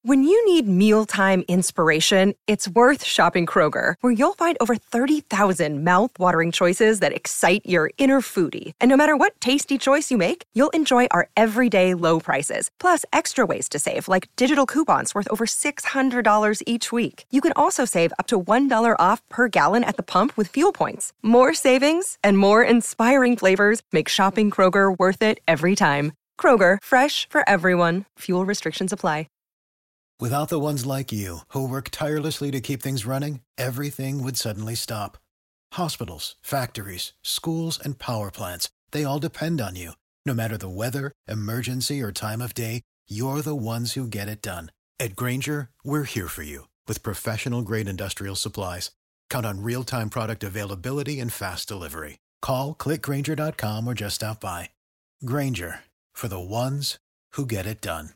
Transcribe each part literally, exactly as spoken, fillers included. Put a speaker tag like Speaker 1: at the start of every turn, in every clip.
Speaker 1: When you need mealtime inspiration, it's worth shopping Kroger, where you'll find over thirty thousand mouth-watering choices that excite your inner foodie. And no matter what tasty choice you make, you'll enjoy our everyday low prices, plus extra ways to save, like digital coupons worth over six hundred dollars each week. You can also save up to one dollar off per gallon at the pump with fuel points. More savings and more inspiring flavors make shopping Kroger worth it every time. Kroger, fresh for everyone. Fuel restrictions apply.
Speaker 2: Without the ones like you, who work tirelessly to keep things running, everything would suddenly stop. Hospitals, factories, schools, and power plants, they all depend on you. No matter the weather, emergency, or time of day, you're the ones who get it done. At Grainger, we're here for you with professional-grade industrial supplies. Count on real-time product availability and fast delivery. Call, click Grainger dot com, or just stop by. Grainger, for the ones who get it done.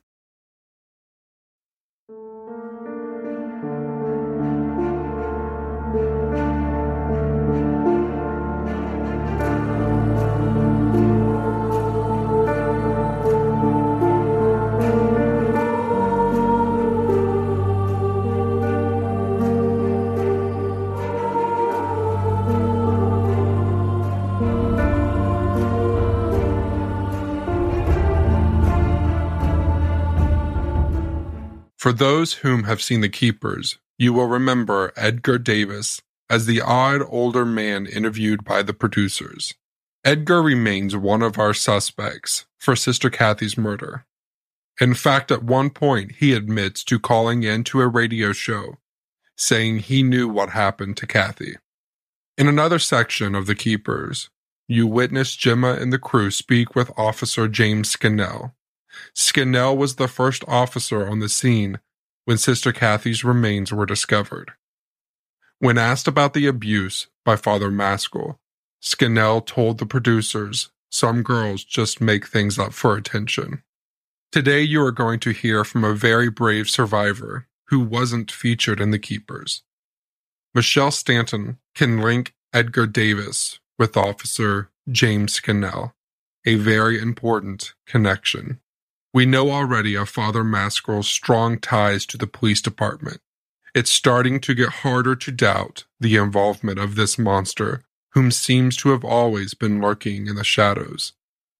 Speaker 3: For those whom have seen The Keepers, you will remember Edgar Davis as the odd older man interviewed by the producers. Edgar remains one of our suspects for Sister Kathy's murder. In fact, at one point, he admits to calling in to a radio show, saying he knew what happened to Kathy. In another section of The Keepers, you witness Gemma and the crew speak with Officer James Scannell. Scannell was the first officer on the scene when Sister Kathy's remains were discovered. When asked about the abuse by Father Maskell, Scannell told the producers some girls just make things up for attention. Today you are going to hear from a very brave survivor who wasn't featured in The Keepers. Michelle Stanton can link Edgar Davis with Officer James Scannell, a very important connection. We know already of Father Maskell's strong ties to the police department. It's starting to get harder to doubt the involvement of this monster, whom seems to have always been lurking in the shadows.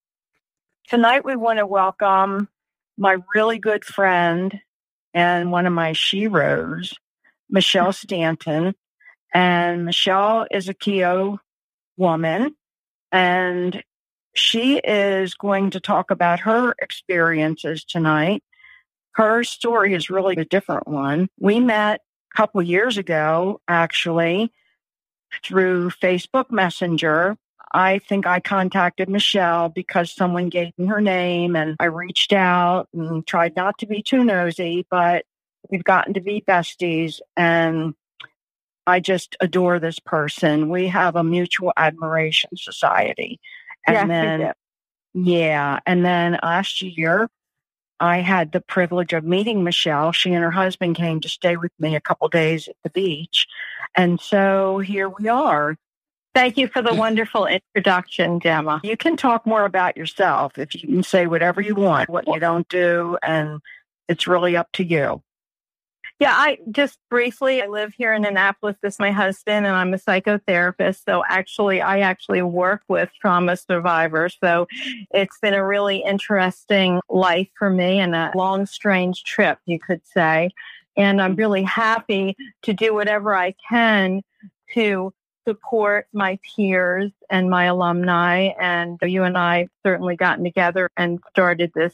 Speaker 4: Tonight we want to welcome my really good friend and one of my sheroes, Michelle Stanton. And Michelle is a Keogh woman, and she is going to talk about her experiences tonight. Her story is really a different one. We met a couple years ago, actually, through Facebook Messenger. I think I contacted Michelle because someone gave me her name, and I reached out and tried not to be too nosy, but we've gotten to be besties, and I just adore this person. We have a mutual admiration society. And
Speaker 5: yes,
Speaker 4: then, yeah, and then last year, I had the privilege of meeting Michelle. She and her husband came to stay with me a couple days at the beach. And so here we are.
Speaker 5: Thank you for the wonderful introduction, Gemma.
Speaker 4: You can talk more about yourself. If you can say whatever you want, what you don't do, and it's really up to you.
Speaker 5: Yeah, I just briefly, I live here in Annapolis with my husband, and I'm a psychotherapist. So actually, I actually work with trauma survivors. So it's been a really interesting life for me and a long, strange trip, you could say. And I'm really happy to do whatever I can to support my peers and my alumni. And you and I certainly gotten together and started this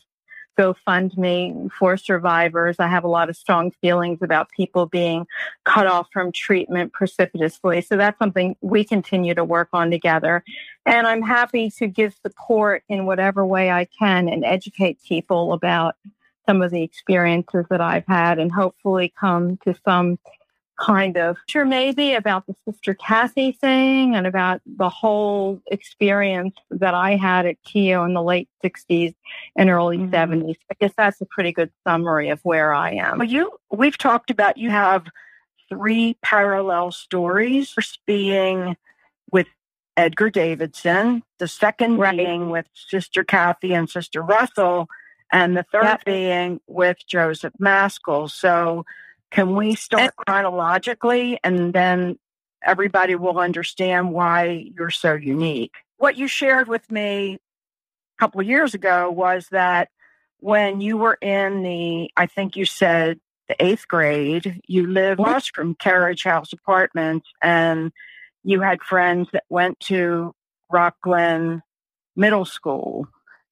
Speaker 5: GoFundMe for survivors. I have a lot of strong feelings about people being cut off from treatment precipitously. So that's something we continue to work on together. And I'm happy to give support in whatever way I can and educate people about some of the experiences that I've had and hopefully come to some kind of sure maybe about the Sister Kathy thing and about the whole experience that I had at Keogh in the late sixties and early mm-hmm. seventies. I guess that's a pretty good summary of where I am.
Speaker 4: Well, you, we've talked about you have three parallel stories. First being with Edgar Davidson, the second right. being with Sister Kathy and Sister Russell, and the third
Speaker 5: Yep.
Speaker 4: being with Joseph Maskell. So can we start chronologically, and then everybody will understand why you're so unique? What you shared with me a couple of years ago was that when you were in the, I think you said the eighth grade, you lived across from Carriage House Apartments, and you had friends that went to Rock Glen Middle School.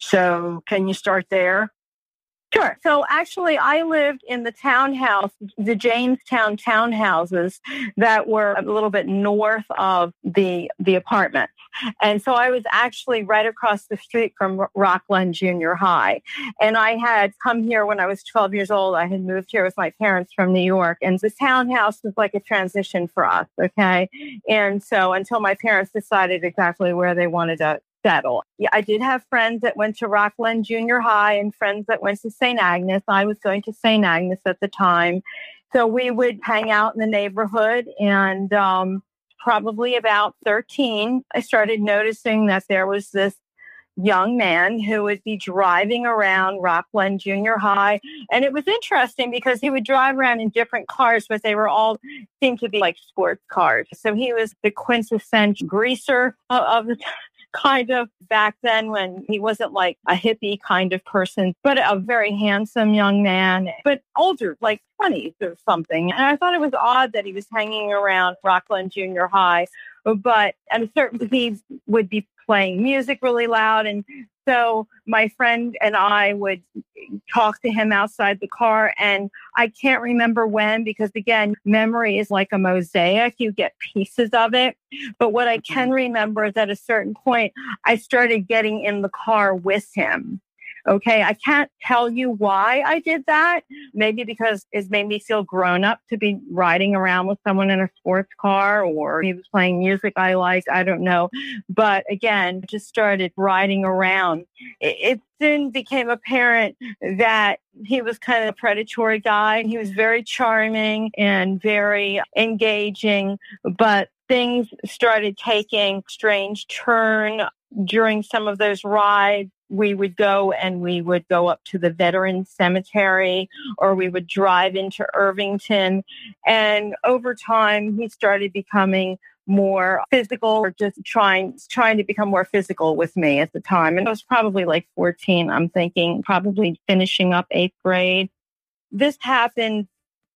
Speaker 4: So can you start there?
Speaker 5: Sure. So actually, I lived in the townhouse, the Jamestown townhouses that were a little bit north of the the apartment. And so I was actually right across the street from Rock Glen Junior High. And I had come here when I was twelve years old. I had moved here with my parents from New York. And the townhouse was like a transition for us, okay? And so until my parents decided exactly where they wanted to settle. Yeah, I did have friends that went to Rock Glen Junior High and friends that went to Saint Agnes. I was going to Saint Agnes at the time. So we would hang out in the neighborhood, and um, probably about thirteen, I started noticing that there was this young man who would be driving around Rock Glen Junior High. And it was interesting because he would drive around in different cars, but they were all seemed to be like sports cars. So he was the quintessential greaser of the kind of back then, when he wasn't like a hippie kind of person, but a very handsome young man, but older, like twenties or something. And I thought it was odd that he was hanging around Rock Glen Junior High, but at a certain he would be playing music really loud. And so my friend and I would talk to him outside the car. And I can't remember when, because again, memory is like a mosaic. You get pieces of it. But what I can remember is at a certain point, I started getting in the car with him. Okay, I can't tell you why I did that. Maybe because it made me feel grown up to be riding around with someone in a sports car, or he was playing music I liked. I don't know. But again, just started riding around. It, it soon became apparent that he was kind of a predatory guy. He was very charming and very engaging, but things started taking a strange turn during some of those rides. We would go and we would go up to the Veterans Cemetery, or we would drive into Irvington. And over time, he started becoming more physical, or just trying trying to become more physical with me at the time. And I was probably like fourteen, I'm thinking, probably finishing up eighth grade. This happened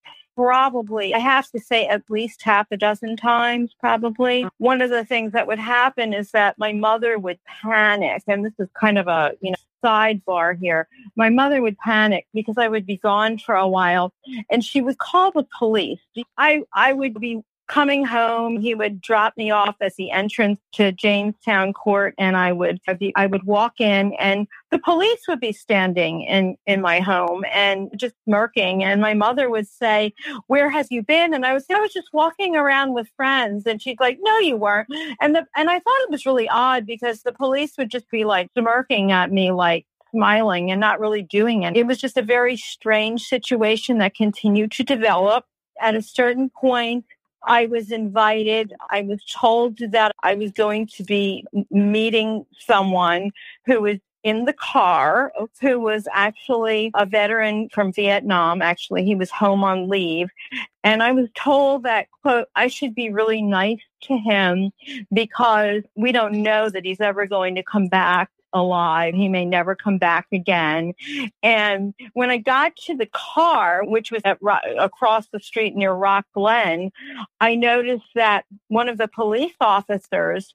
Speaker 5: probably, I have to say, at least half a dozen times, probably. One of the things that would happen is that my mother would panic. And this is kind of a, you know, sidebar here. My mother would panic because I would be gone for a while, and she would call the police. I, I would be coming home. He would drop me off at the entrance to Jamestown Court, and I would I'd be, I would walk in, and the police would be standing in, in my home and just smirking. And my mother would say, "Where have you been?" And I would say, "I was just walking around with friends." And she'd like, "No, you weren't." And the, and I thought it was really odd because the police would just be like smirking at me, like smiling and not really doing it. It was just a very strange situation that continued to develop. At a certain point, I was invited. I was told that I was going to be meeting someone who was in the car, who was actually a veteran from Vietnam. Actually, he was home on leave. And I was told that, quote, I should be really nice to him because we don't know that he's ever going to come back alive. He may never come back again. And when I got to the car, which was at, across the street near Rock Glen, I noticed that one of the police officers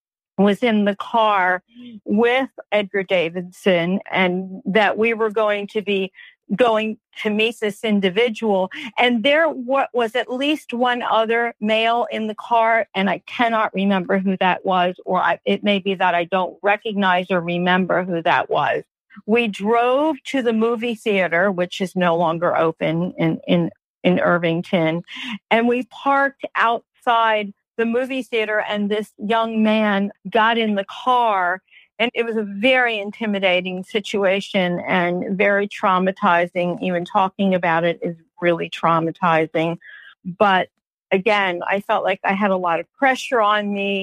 Speaker 5: was in the car with Edgar Davidson, and that we were going to be going to meet this individual. And there was at least one other male in the car, and I cannot remember who that was, or I, it may be that I don't recognize or remember who that was. We drove to the movie theater, which is no longer open in, in, in Irvington, and we parked outside the movie theater, and this young man got in the car. And it was a very intimidating situation and very traumatizing. Even talking about it is really traumatizing. But again, I felt like I had a lot of pressure on me.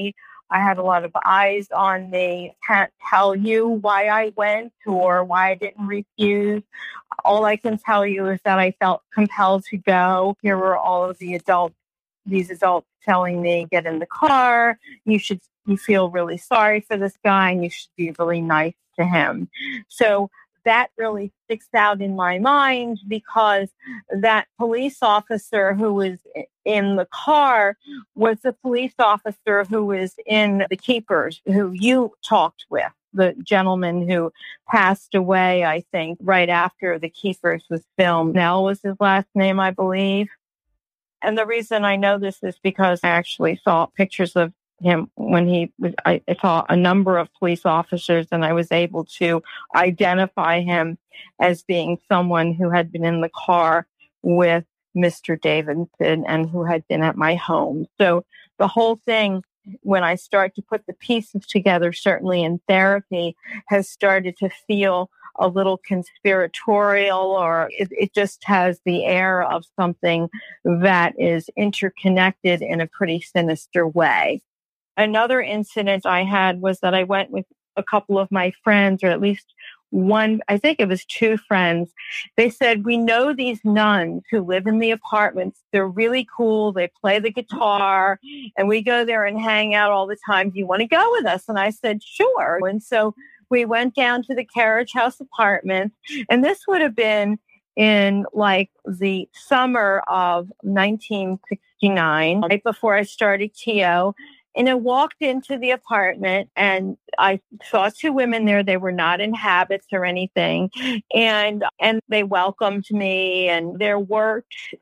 Speaker 5: I had a lot of eyes on me. Can't tell you why I went or why I didn't refuse. All I can tell you is that I felt compelled to go. Here were all of the adults, these adults telling me, get in the car. You should, you feel really sorry for this guy and you should be really nice to him. So that really sticks out in my mind because that police officer who was in the car was the police officer who was in The Keepers, who you talked with, the gentleman who passed away, I think, right after The Keepers was filmed. Nell was his last name, I believe. And the reason I know this is because I actually saw pictures of him when he was, I saw a number of police officers and I was able to identify him as being someone who had been in the car with Mister Davidson and who had been at my home. So the whole thing, when I start to put the pieces together, certainly in therapy, has started to feel a little conspiratorial, or it, it just has the air of something that is interconnected in a pretty sinister way. Another incident I had was that I went with a couple of my friends, or at least one, I think it was two friends. They said, we know these nuns who live in the apartments. They're really cool. They play the guitar and we go there and hang out all the time. Do you want to go with us? And I said, sure. And so we went down to the Carriage House apartment, and this would have been in like the summer of nineteen sixty-nine, right before I started Keo. And I walked into the apartment and I saw two women there. They were not in habits or anything. And, and they welcomed me. And there were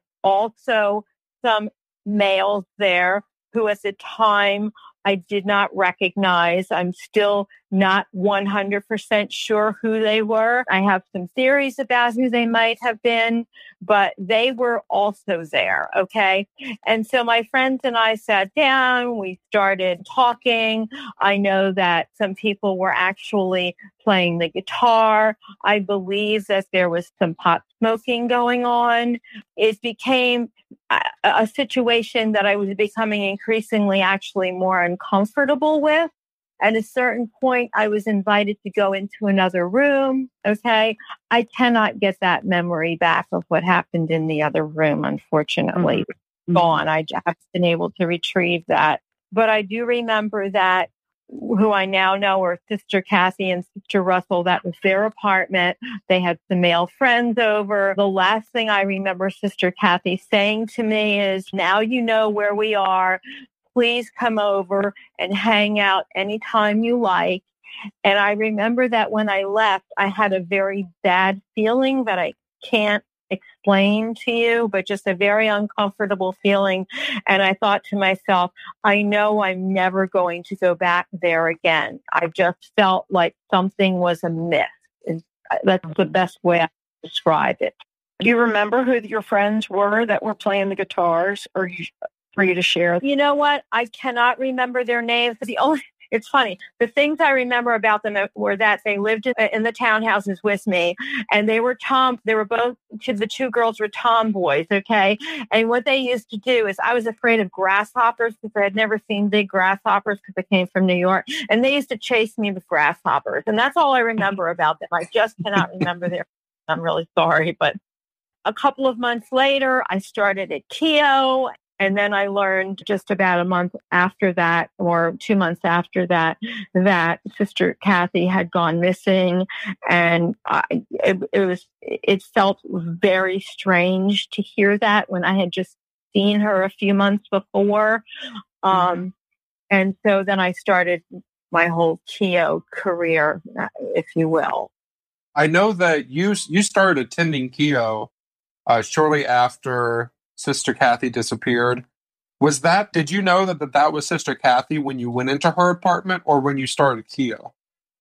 Speaker 5: also some males there who at the time I did not recognize. I'm still not one hundred percent sure who they were. I have some theories about who they might have been, but they were also there, okay? And so my friends and I sat down, we started talking. I know that some people were actually playing the guitar. I believe that there was some pot smoking going on. It became a, a situation that I was becoming increasingly actually more uncomfortable with. At a certain point, I was invited to go into another room. Okay. I cannot get that memory back of what happened in the other room, unfortunately. Mm-hmm. Gone. I haven't been able to retrieve that. But I do remember that who I now know are Sister Kathy and Sister Russell. That was their apartment. They had some male friends over. The last thing I remember Sister Kathy saying to me is, now you know where we are. Please come over and hang out anytime you like. And I remember that when I left, I had a very bad feeling that I can't explain to you, but just a very uncomfortable feeling. And I thought to myself, I know I'm never going to go back there again. I just felt like something was amiss. That's the best way I can describe it.
Speaker 4: Do you remember who your friends were that were playing the guitars, or you, for you to share?
Speaker 5: You know what? I cannot remember their names. The only It's funny. The things I remember about them were that they lived in, in the townhouses with me, and they were tom. They were both. The two girls were tomboys. Okay, and what they used to do is, I was afraid of grasshoppers because I had never seen big grasshoppers because I came from New York, and they used to chase me with grasshoppers, and that's all I remember about them. I just cannot remember their. I'm really sorry, but a couple of months later, I started at Keo. And then I learned just about a month after that, or two months after that, that Sister Kathy had gone missing. And I, it, it was, it felt very strange to hear that when I had just seen her a few months before. Um, and so then I started my whole Keo career, if you will.
Speaker 3: I know that you you started attending Keo uh, shortly after Sister Kathy disappeared. Was that, did you know that, that that was Sister Kathy when you went into her apartment, or when you started Keo?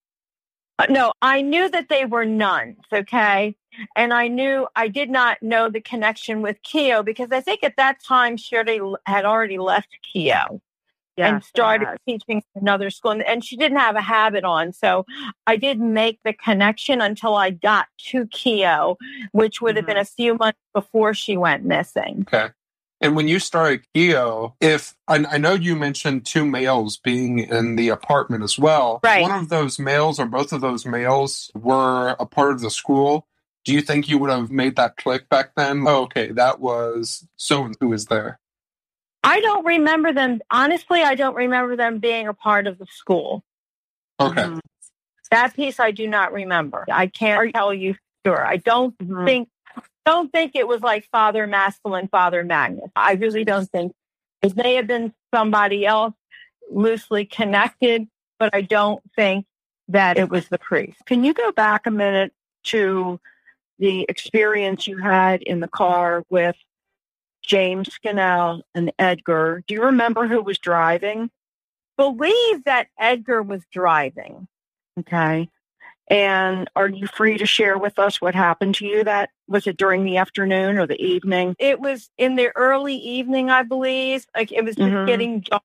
Speaker 5: Uh, no, I knew that they were nuns, okay? And I knew, I did not know the connection with Keo, because I think at that time Shirley had already left Keo. Yes, and started yes. teaching another school. And, and she didn't have a habit on. So I didn't make the connection until I got to Keo, which would have mm-hmm. been a few months before she went missing.
Speaker 3: Okay. And when you started Keo, if I, I know you mentioned two males being in the apartment as well.
Speaker 5: Right.
Speaker 3: One of those males or both of those males were a part of the school. Do you think you would have made that click back then? Oh, okay, that was so and who is there.
Speaker 5: I don't remember them. Honestly, I don't remember them being a part of the school.
Speaker 3: Okay.
Speaker 5: Mm-hmm. That piece I do not remember. I can't tell you sure. I don't mm-hmm. think don't think it was like Father Masculine, Father Magnus. I really don't think. It may have been somebody else loosely connected, but I don't think that it was the priest.
Speaker 4: Can you go back a minute to the experience you had in the car with James Scannell and Edgar? Do you remember who was driving?
Speaker 5: Believe that Edgar was driving.
Speaker 4: Okay. And are you free to share with us what happened to you? That was it during the afternoon or the evening?
Speaker 5: It was in the early evening, I believe. Like it was just mm-hmm. getting dark.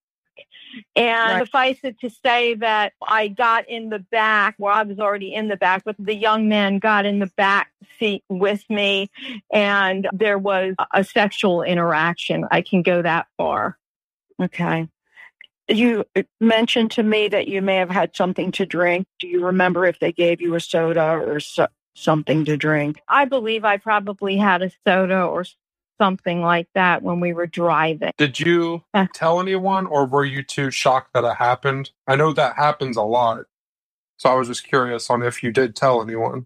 Speaker 5: And right. suffice it to say that I got in the back. Well, I was already in the back, but the young man got in the back seat with me, and there was a sexual interaction. I can go that far.
Speaker 4: Okay. You mentioned to me that you may have had something to drink. Do you remember if they gave you a soda or so, something to drink?
Speaker 5: I believe I probably had a soda or something like that when we were driving.
Speaker 3: Did you uh, tell anyone, or were you too shocked that it happened? I know that happens a lot. So I was just curious on if you did tell anyone.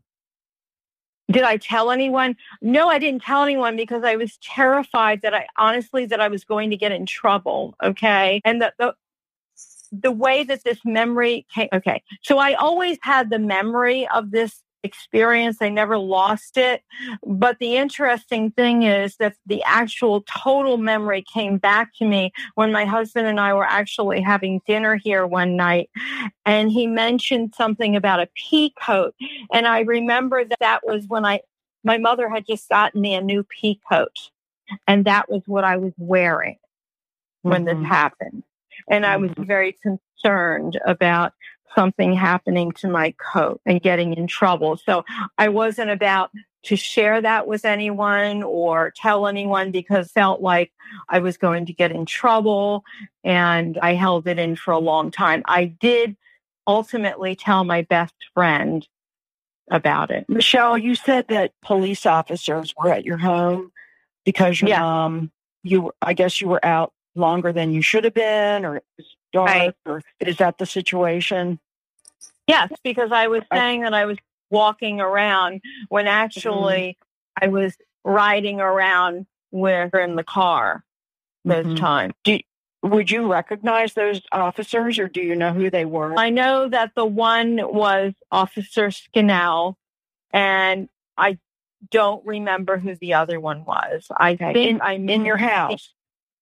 Speaker 5: Did I tell anyone? No, I didn't tell anyone because I was terrified that I honestly that I was going to get in trouble. Okay. And the, the the way that this memory came. Okay. So I always had the memory of this experience. I never lost it. But the interesting thing is that the actual total memory came back to me when my husband and I were actually having dinner here one night. And he mentioned something about a pea coat. And I remember that that was when I, my mother had just gotten me a new pea coat. And that was what I was wearing when mm-hmm. this happened. And I was very concerned about something happening to my coat and getting in trouble. So I wasn't about to share that with anyone or tell anyone because I felt like I was going to get in trouble, and I held it in for a long time. I did ultimately tell my best friend about it.
Speaker 4: Michelle, you said that police officers were at your home because your yeah. mom, you, I guess you were out longer than you should have been, or it was dark, right. or is that the situation?
Speaker 5: Yes, because I was saying that I was walking around when actually mm-hmm. I was riding around with her in the car those mm-hmm. times.
Speaker 4: Do, would you recognize those officers, or do you know who they were?
Speaker 5: I know that the one was Officer Scannell, and I don't remember who the other one was. I
Speaker 4: okay.
Speaker 5: think
Speaker 4: in,
Speaker 5: I'm
Speaker 4: in your house.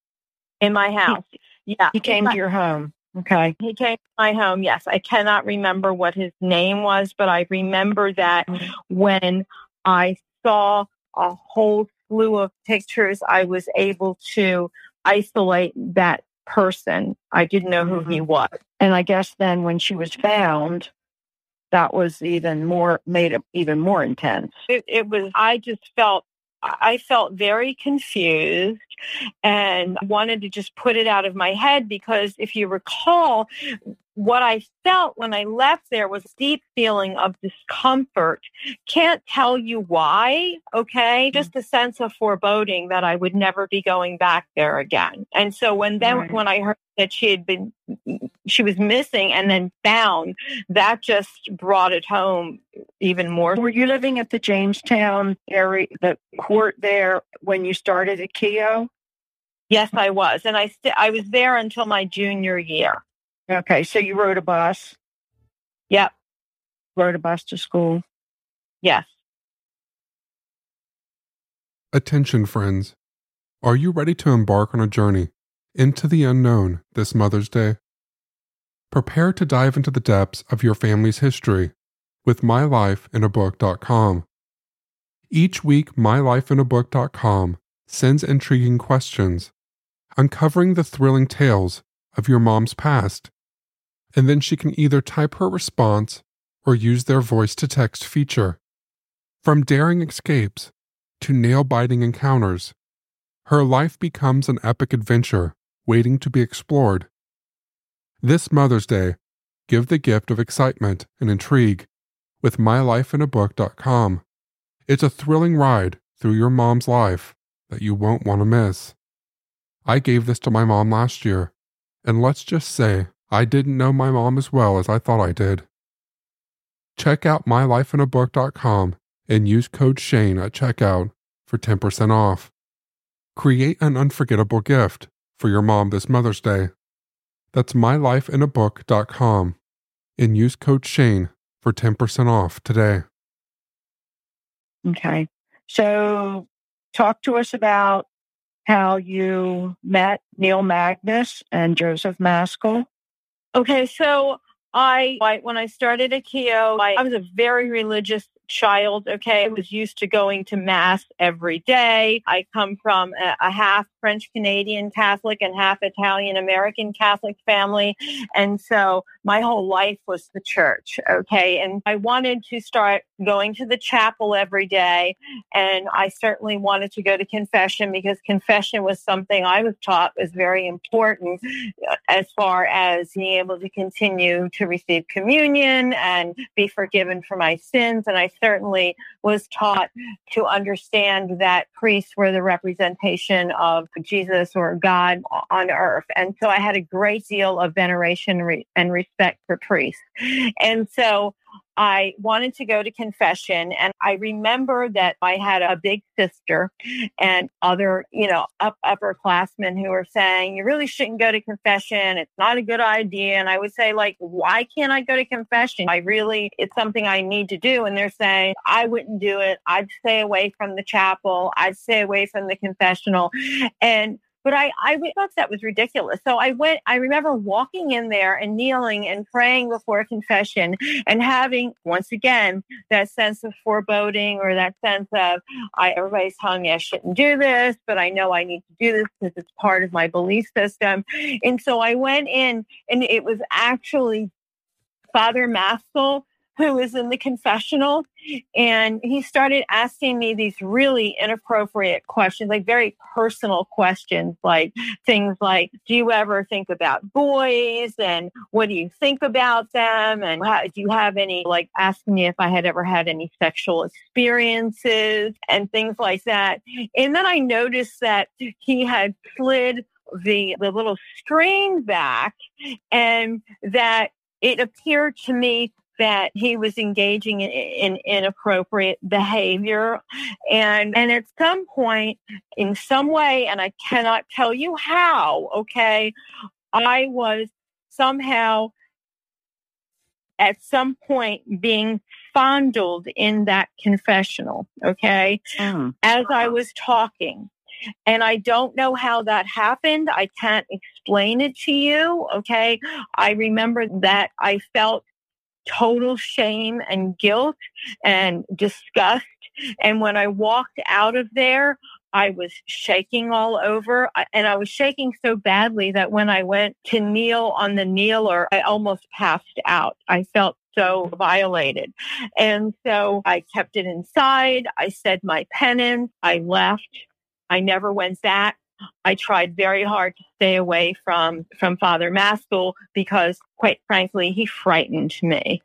Speaker 5: In my house.
Speaker 4: He,
Speaker 5: yeah.
Speaker 4: He came to your home. Okay.
Speaker 5: He came to my home. Yes. I cannot remember what his name was, but I remember that mm-hmm. when I saw a whole slew of pictures, I was able to isolate that person. I didn't know who mm-hmm. he was.
Speaker 4: And I guess then when she was found, that was even more, made it even more intense.
Speaker 5: It, it was, I just felt, I felt very confused and wanted to just put it out of my head because if you recall, what I felt when I left there was a deep feeling of discomfort. Can't tell you why, okay? Just a sense of foreboding that I would never be going back there again. And so when then right. when I heard that she had been, she was missing and then found, that just brought it home even more.
Speaker 4: Were you living at the Jamestown area, the court there, when you started at Keo?
Speaker 5: Yes, I was. And I st- I was there until my junior year.
Speaker 4: Okay, so you rode a bus?
Speaker 5: Yep.
Speaker 4: Rode a bus to school?
Speaker 5: Yes.
Speaker 3: Attention, friends. Are you ready to embark on a journey into the unknown this Mother's Day? Prepare to dive into the depths of your family's history with my life in a book dot com. Each week, my life in a book dot com sends intriguing questions, uncovering the thrilling tales of your mom's past, and then she can either type her response or use their voice-to-text feature. From daring escapes to nail-biting encounters, her life becomes an epic adventure waiting to be explored. This Mother's Day, give the gift of excitement and intrigue with my life in a book dot com. It's a thrilling ride through your mom's life that you won't want to miss. I gave this to my mom last year, and let's just say I didn't know my mom as well as I thought I did. Check out my life in a book dot com and use code Shane at checkout for ten percent off. Create an unforgettable gift for your mom this Mother's Day. That's my life in a book dot com and use code Shane for ten percent off today.
Speaker 4: Okay. So talk to us about how you met Neil Magnus and Joseph Maskell.
Speaker 5: Okay, so I, I when I started at Keough, I, I was a very religious child. Okay, I was used to going to mass every day. I come from a, a half French Canadian Catholic and half Italian American Catholic family, and so my whole life was the church. Okay, and I wanted to start going to the chapel every day, and I certainly wanted to go to confession because confession was something I was taught was very important as far as being able to continue to receive communion and be forgiven for my sins. And I certainly was taught to understand that priests were the representation of Jesus or God on earth. And so I had a great deal of veneration and respect for priests. And so I wanted to go to confession, and I remember that I had a big sister and other, you know, up, upperclassmen who were saying, you really shouldn't go to confession. It's not a good idea. And I would say, like, why can't I go to confession? I really, it's something I need to do. And they're saying, I wouldn't do it. I'd stay away from the chapel. I'd stay away from the confessional. And But I, I thought that was ridiculous. So I went, I remember walking in there and kneeling and praying before confession and having, once again, that sense of foreboding or that sense of, I, everybody's telling me I shouldn't do this, but I know I need to do this because it's part of my belief system. And so I went in, and it was actually Father Maskell who was in the confessional, and he started asking me these really inappropriate questions, like very personal questions, like things like, do you ever think about boys? And what do you think about them? And how, do you have any, like asking me if I had ever had any sexual experiences and things like that. And then I noticed that he had slid the, the little string back, and that it appeared to me that he was engaging in, in inappropriate behavior. And, and at some point, in some way, and I cannot tell you how, okay, I was somehow at some point being fondled in that confessional, okay, mm. as I was talking. And I don't know how that happened. I can't explain it to you, okay? I remember that I felt total shame and guilt and disgust. And when I walked out of there, I was shaking all over. And I was shaking so badly that when I went to kneel on the kneeler, I almost passed out. I felt so violated. And so I kept it inside. I said my penance. I left. I never went back. I tried very hard to stay away from, from Father Maskell because, quite frankly, he frightened me.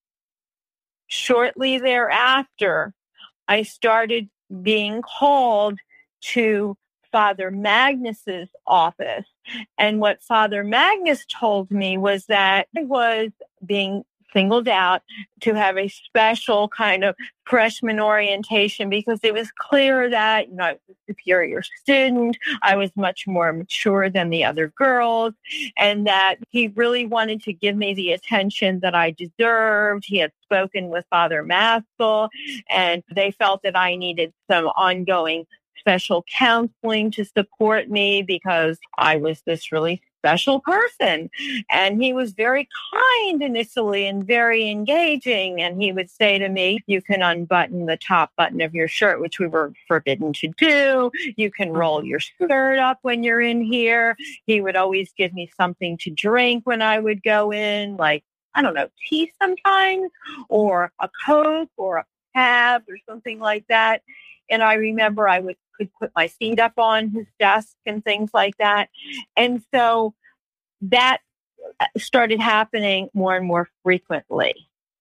Speaker 5: Shortly thereafter, I started being called to Father Magnus's office. And what Father Magnus told me was that I was being singled out to have a special kind of freshman orientation because it was clear that, you know, I was a superior student. I was much more mature than the other girls, and that he really wanted to give me the attention that I deserved. He had spoken with Father Maskell, and they felt that I needed some ongoing special counseling to support me because I was this really special person. And he was very kind initially and very engaging. And he would say to me, you can unbutton the top button of your shirt, which we were forbidden to do. You can roll your skirt up when you're in here. He would always give me something to drink when I would go in, like, I don't know, tea sometimes, or a Coke or a cab or something like that. And I remember I would could put my feet up on his desk and things like that. And so that started happening more and more frequently.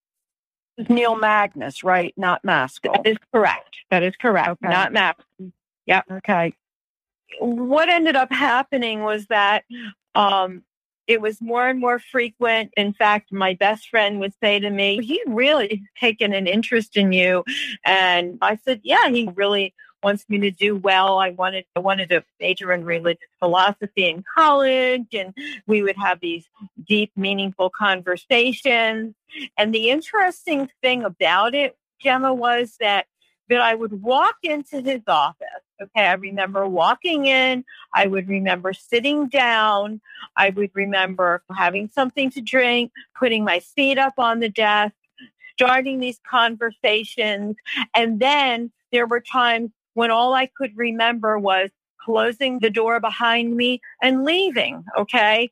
Speaker 4: Neil Magnus, right? Not Maskell.
Speaker 5: That is correct. That is correct.
Speaker 4: Okay.
Speaker 5: Not Maskell. Yep.
Speaker 4: Okay.
Speaker 5: What ended up happening was that um, it was more and more frequent. In fact, my best friend would say to me, "He really taken an interest in you." And I said, "Yeah, he really wants me to do well. I wanted, I wanted to major in religious philosophy in college." And we would have these deep, meaningful conversations. And the interesting thing about it, Gemma, was that, that I would walk into his office. Okay, I remember walking in. I would remember sitting down. I would remember having something to drink, putting my feet up on the desk, starting these conversations. And then there were times when all I could remember was closing the door behind me and leaving, okay?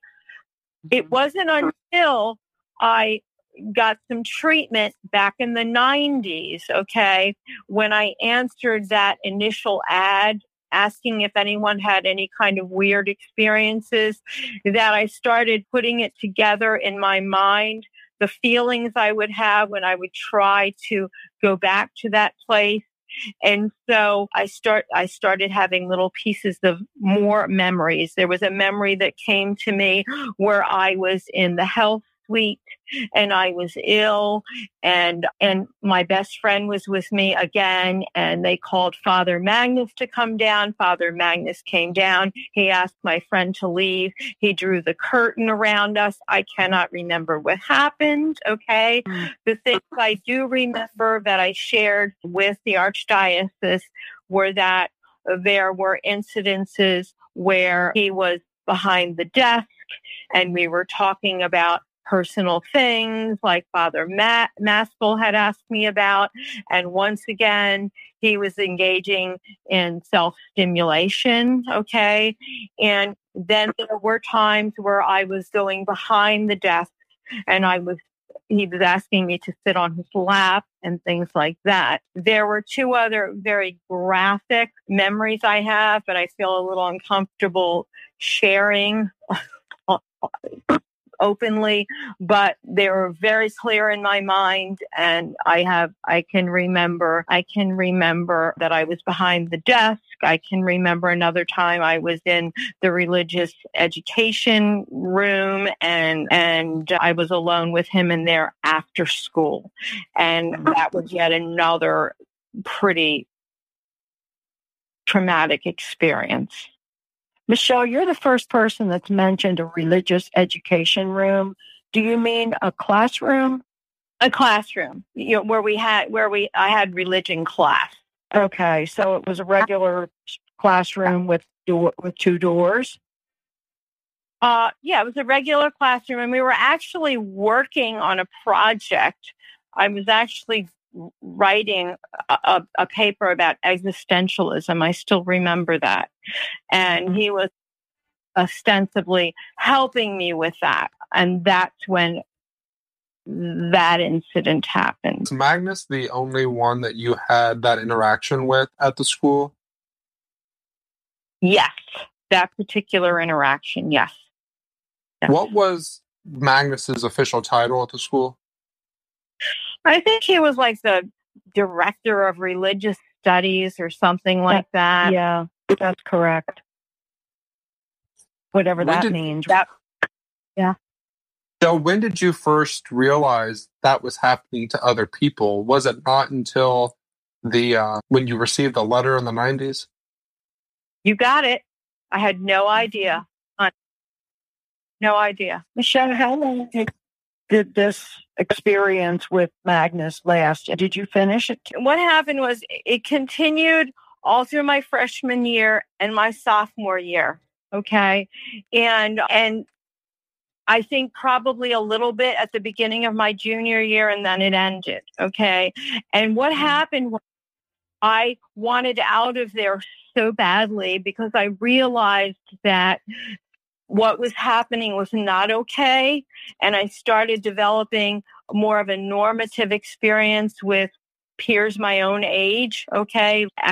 Speaker 5: It wasn't until I got some treatment back in the nineties, okay, when I answered that initial ad asking if anyone had any kind of weird experiences, that I started putting it together in my mind, the feelings I would have when I would try to go back to that place. And so I start, I started having little pieces of more memories. There was a memory that came to me where I was in the health suite and I was ill, and and my best friend was with me again, and they called Father Magnus to come down. Father Magnus came down. He asked my friend to leave. He drew the curtain around us. I cannot remember what happened, okay? Mm. The things I do remember that I shared with the Archdiocese were that there were incidences where he was behind the desk and we were talking about personal things like Father Ma- Maskell had asked me about. And once again, he was engaging in self-stimulation, okay? And then there were times where I was going behind the desk and I was he was asking me to sit on his lap and things like that. There were two other very graphic memories I have, but I feel a little uncomfortable sharing openly, but they were very clear in my mind. And I have, I can remember, I can remember that I was behind the desk. I can remember another time I was in the religious education room and, and I was alone with him in there after school. And that was yet another pretty traumatic experience.
Speaker 4: Michelle, you're the first person that's mentioned a religious education room. Do you mean a classroom?
Speaker 5: A classroom, you know, where we had where we I had religion class.
Speaker 4: Okay, so it was a regular classroom with door with two doors.
Speaker 5: Uh, yeah, it was a regular classroom, and we were actually working on a project. I was actually writing a, a, a paper about existentialism. I still remember that. And he was ostensibly helping me with that. And that's when that incident happened.
Speaker 3: Is Magnus the only one that you had that interaction with at the school?
Speaker 5: Yes, that particular interaction, yes. yes.
Speaker 3: What was Magnus's official title at the school?
Speaker 5: I think he was like the director of religious studies or something like that.
Speaker 4: Yeah, that's correct. Whatever
Speaker 3: When
Speaker 4: that
Speaker 3: did-
Speaker 4: means. That, yeah.
Speaker 3: So when did you first realize that was happening to other people? Was it not until the uh, when you received the letter in the nineties?
Speaker 5: You got it. I had no idea. No idea.
Speaker 4: Michelle, how long did, did this experience with Magnus last? Did you finish it?
Speaker 5: What happened was it continued all through my freshman year and my sophomore year. Okay. And, and I think probably a little bit at the beginning of my junior year, and then it ended. Okay. And what happened was I wanted out of there so badly because I realized that what was happening was not okay. And I started developing more of a normative experience with peers my own age, okay?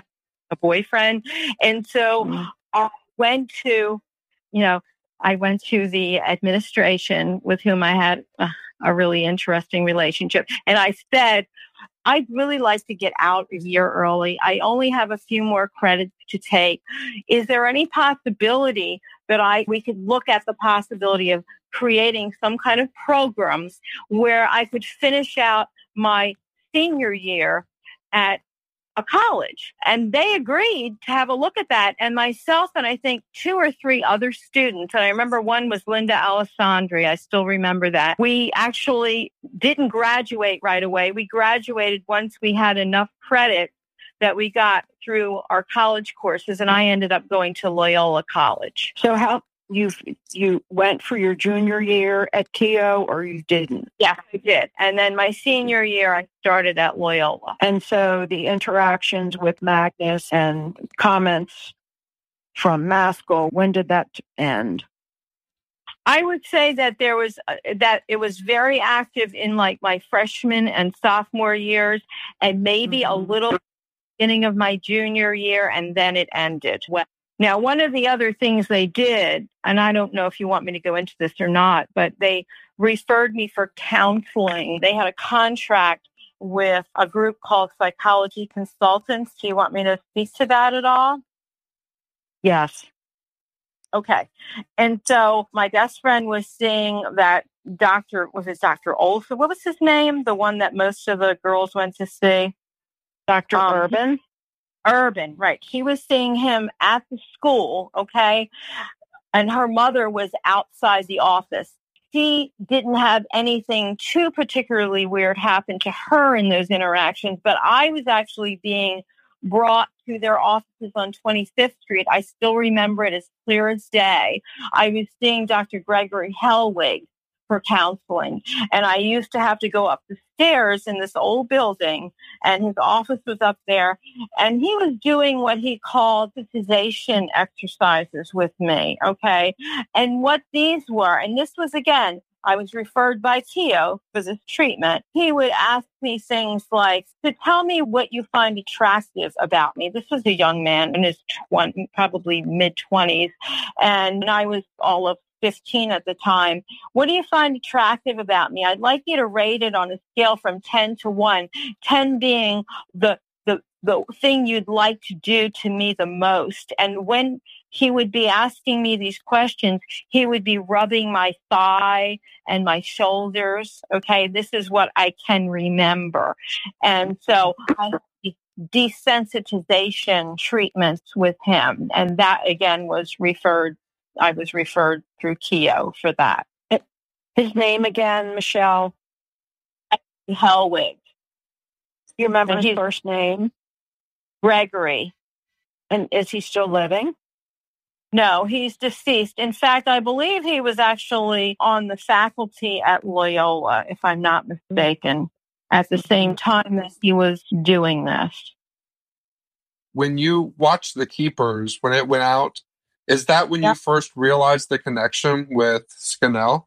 Speaker 5: a boyfriend. And so mm-hmm. I went to, you know, I went to the administration with whom I had a, a really interesting relationship. And I said, I'd really like to get out a year early. I only have a few more credits to take. Is there any possibility that I we could look at the possibility of creating some kind of programs where I could finish out my senior year at a college? And they agreed to have a look at that. And myself and I think two or three other students, and I remember one was Linda Alessandri. I still remember that. We actually didn't graduate right away. We graduated once we had enough credit that we got through our college courses, and I ended up going to Loyola College.
Speaker 4: So how you you went for your junior year at Keough, or you didn't?
Speaker 5: Yes, I did. And then my senior year, I started at Loyola.
Speaker 4: And so the interactions with Magnus and comments from Maskell, when did that end?
Speaker 5: I would say that there was uh, that it was very active in like my freshman and sophomore years, and maybe mm-hmm. a little beginning of my junior year, and then it ended. Well, now, one of the other things they did, and I don't know if you want me to go into this or not, but they referred me for counseling. They had a contract with a group called Psychology Consultants. Do you want me to speak to that at all?
Speaker 4: Yes.
Speaker 5: Okay. And so my best friend was seeing that Doctor, was it Doctor Olson? What was his name? The one that most of the girls went to see?
Speaker 4: Doctor Um, Urban?
Speaker 5: Urban, right. He was seeing him at the school, okay? And her mother was outside the office. She didn't have anything too particularly weird happen to her in those interactions, but I was actually being brought to their offices on twenty-fifth Street. I still remember it as clear as day. I was seeing Doctor Gregory Hellwig for counseling. And I used to have to go up the stairs in this old building, and his office was up there. And he was doing what he called sensitization exercises with me, okay? And what these were, and this was, again, I was referred by Keough for this treatment. He would ask me things like, to tell me what you find attractive about me. This was a young man in his twenty, probably mid-twenties, and I was all of fifteen at the time. What do you find attractive about me? I'd like you to rate it on a scale from ten to one, ten being the the the thing you'd like to do to me the most. And when he would be asking me these questions, he would be rubbing my thigh and my shoulders. Okay, this is what I can remember. And so I had desensitization treatments with him. And that, again, was referred I was referred through Keough for that.
Speaker 4: His name again, Michelle?
Speaker 5: Hellwig.
Speaker 4: You remember and his first name?
Speaker 5: Gregory.
Speaker 4: And is he still living?
Speaker 5: No, he's deceased. In fact, I believe he was actually on the faculty at Loyola, if I'm not mistaken, at the same time that he was doing this.
Speaker 3: When you watched The Keepers, when it went out, is that when yep. you first realized the connection with Scannell?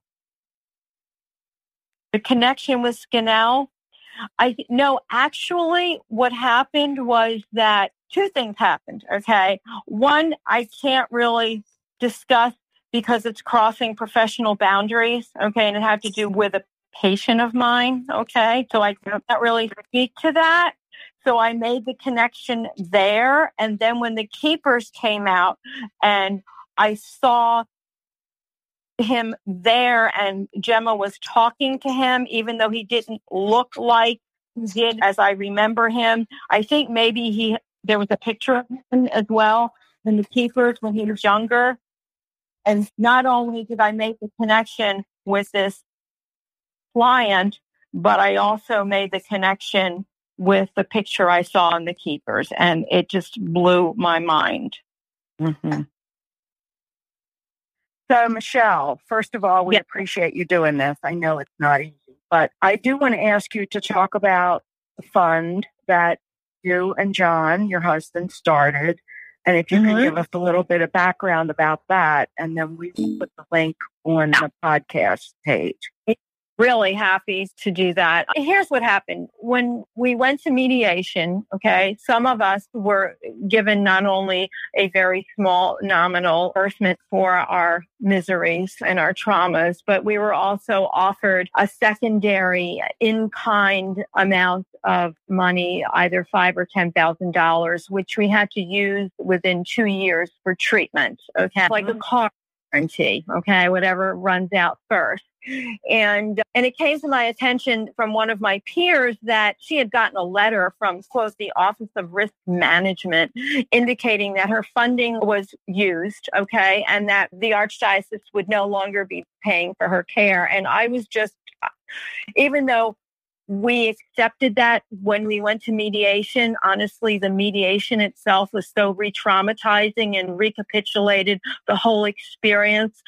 Speaker 5: The connection with Scannell? I no, actually, what happened was that two things happened, okay? One, I can't really discuss because it's crossing professional boundaries, okay? And it had to do with a patient of mine, okay? So I can't really speak to that. So I made the connection there. And then when The Keepers came out and I saw him there and Gemma was talking to him, even though he didn't look like he did as I remember him. I think maybe he there was a picture of him as well in The Keepers when he was younger. And not only did I make the connection with this client, but I also made the connection with the picture I saw in The Keepers, and it just blew my mind.
Speaker 4: Mm-hmm. So, Michelle, first of all, we
Speaker 5: yes.
Speaker 4: appreciate you doing this. I know it's not easy, but I do want to ask you to talk about the fund that you and John, your husband, started, and if you mm-hmm. can give us a little bit of background about that, and then we will put the link on the podcast page.
Speaker 5: really happy to do that. Here's what happened. When we went to mediation, okay, some of us were given not only a very small nominal reimbursement for our miseries and our traumas, but we were also offered a secondary in-kind amount of money, either five or ten thousand dollars, which we had to use within two years for treatment. Okay, like a car warranty. Okay, whatever runs out first. And and it came to my attention from one of my peers that she had gotten a letter from, quote, the Office of Risk Management indicating that her funding was used, okay, and that the Archdiocese would no longer be paying for her care. And I was just, even though we accepted that when we went to mediation, honestly, the mediation itself was so re-traumatizing and recapitulated the whole experience.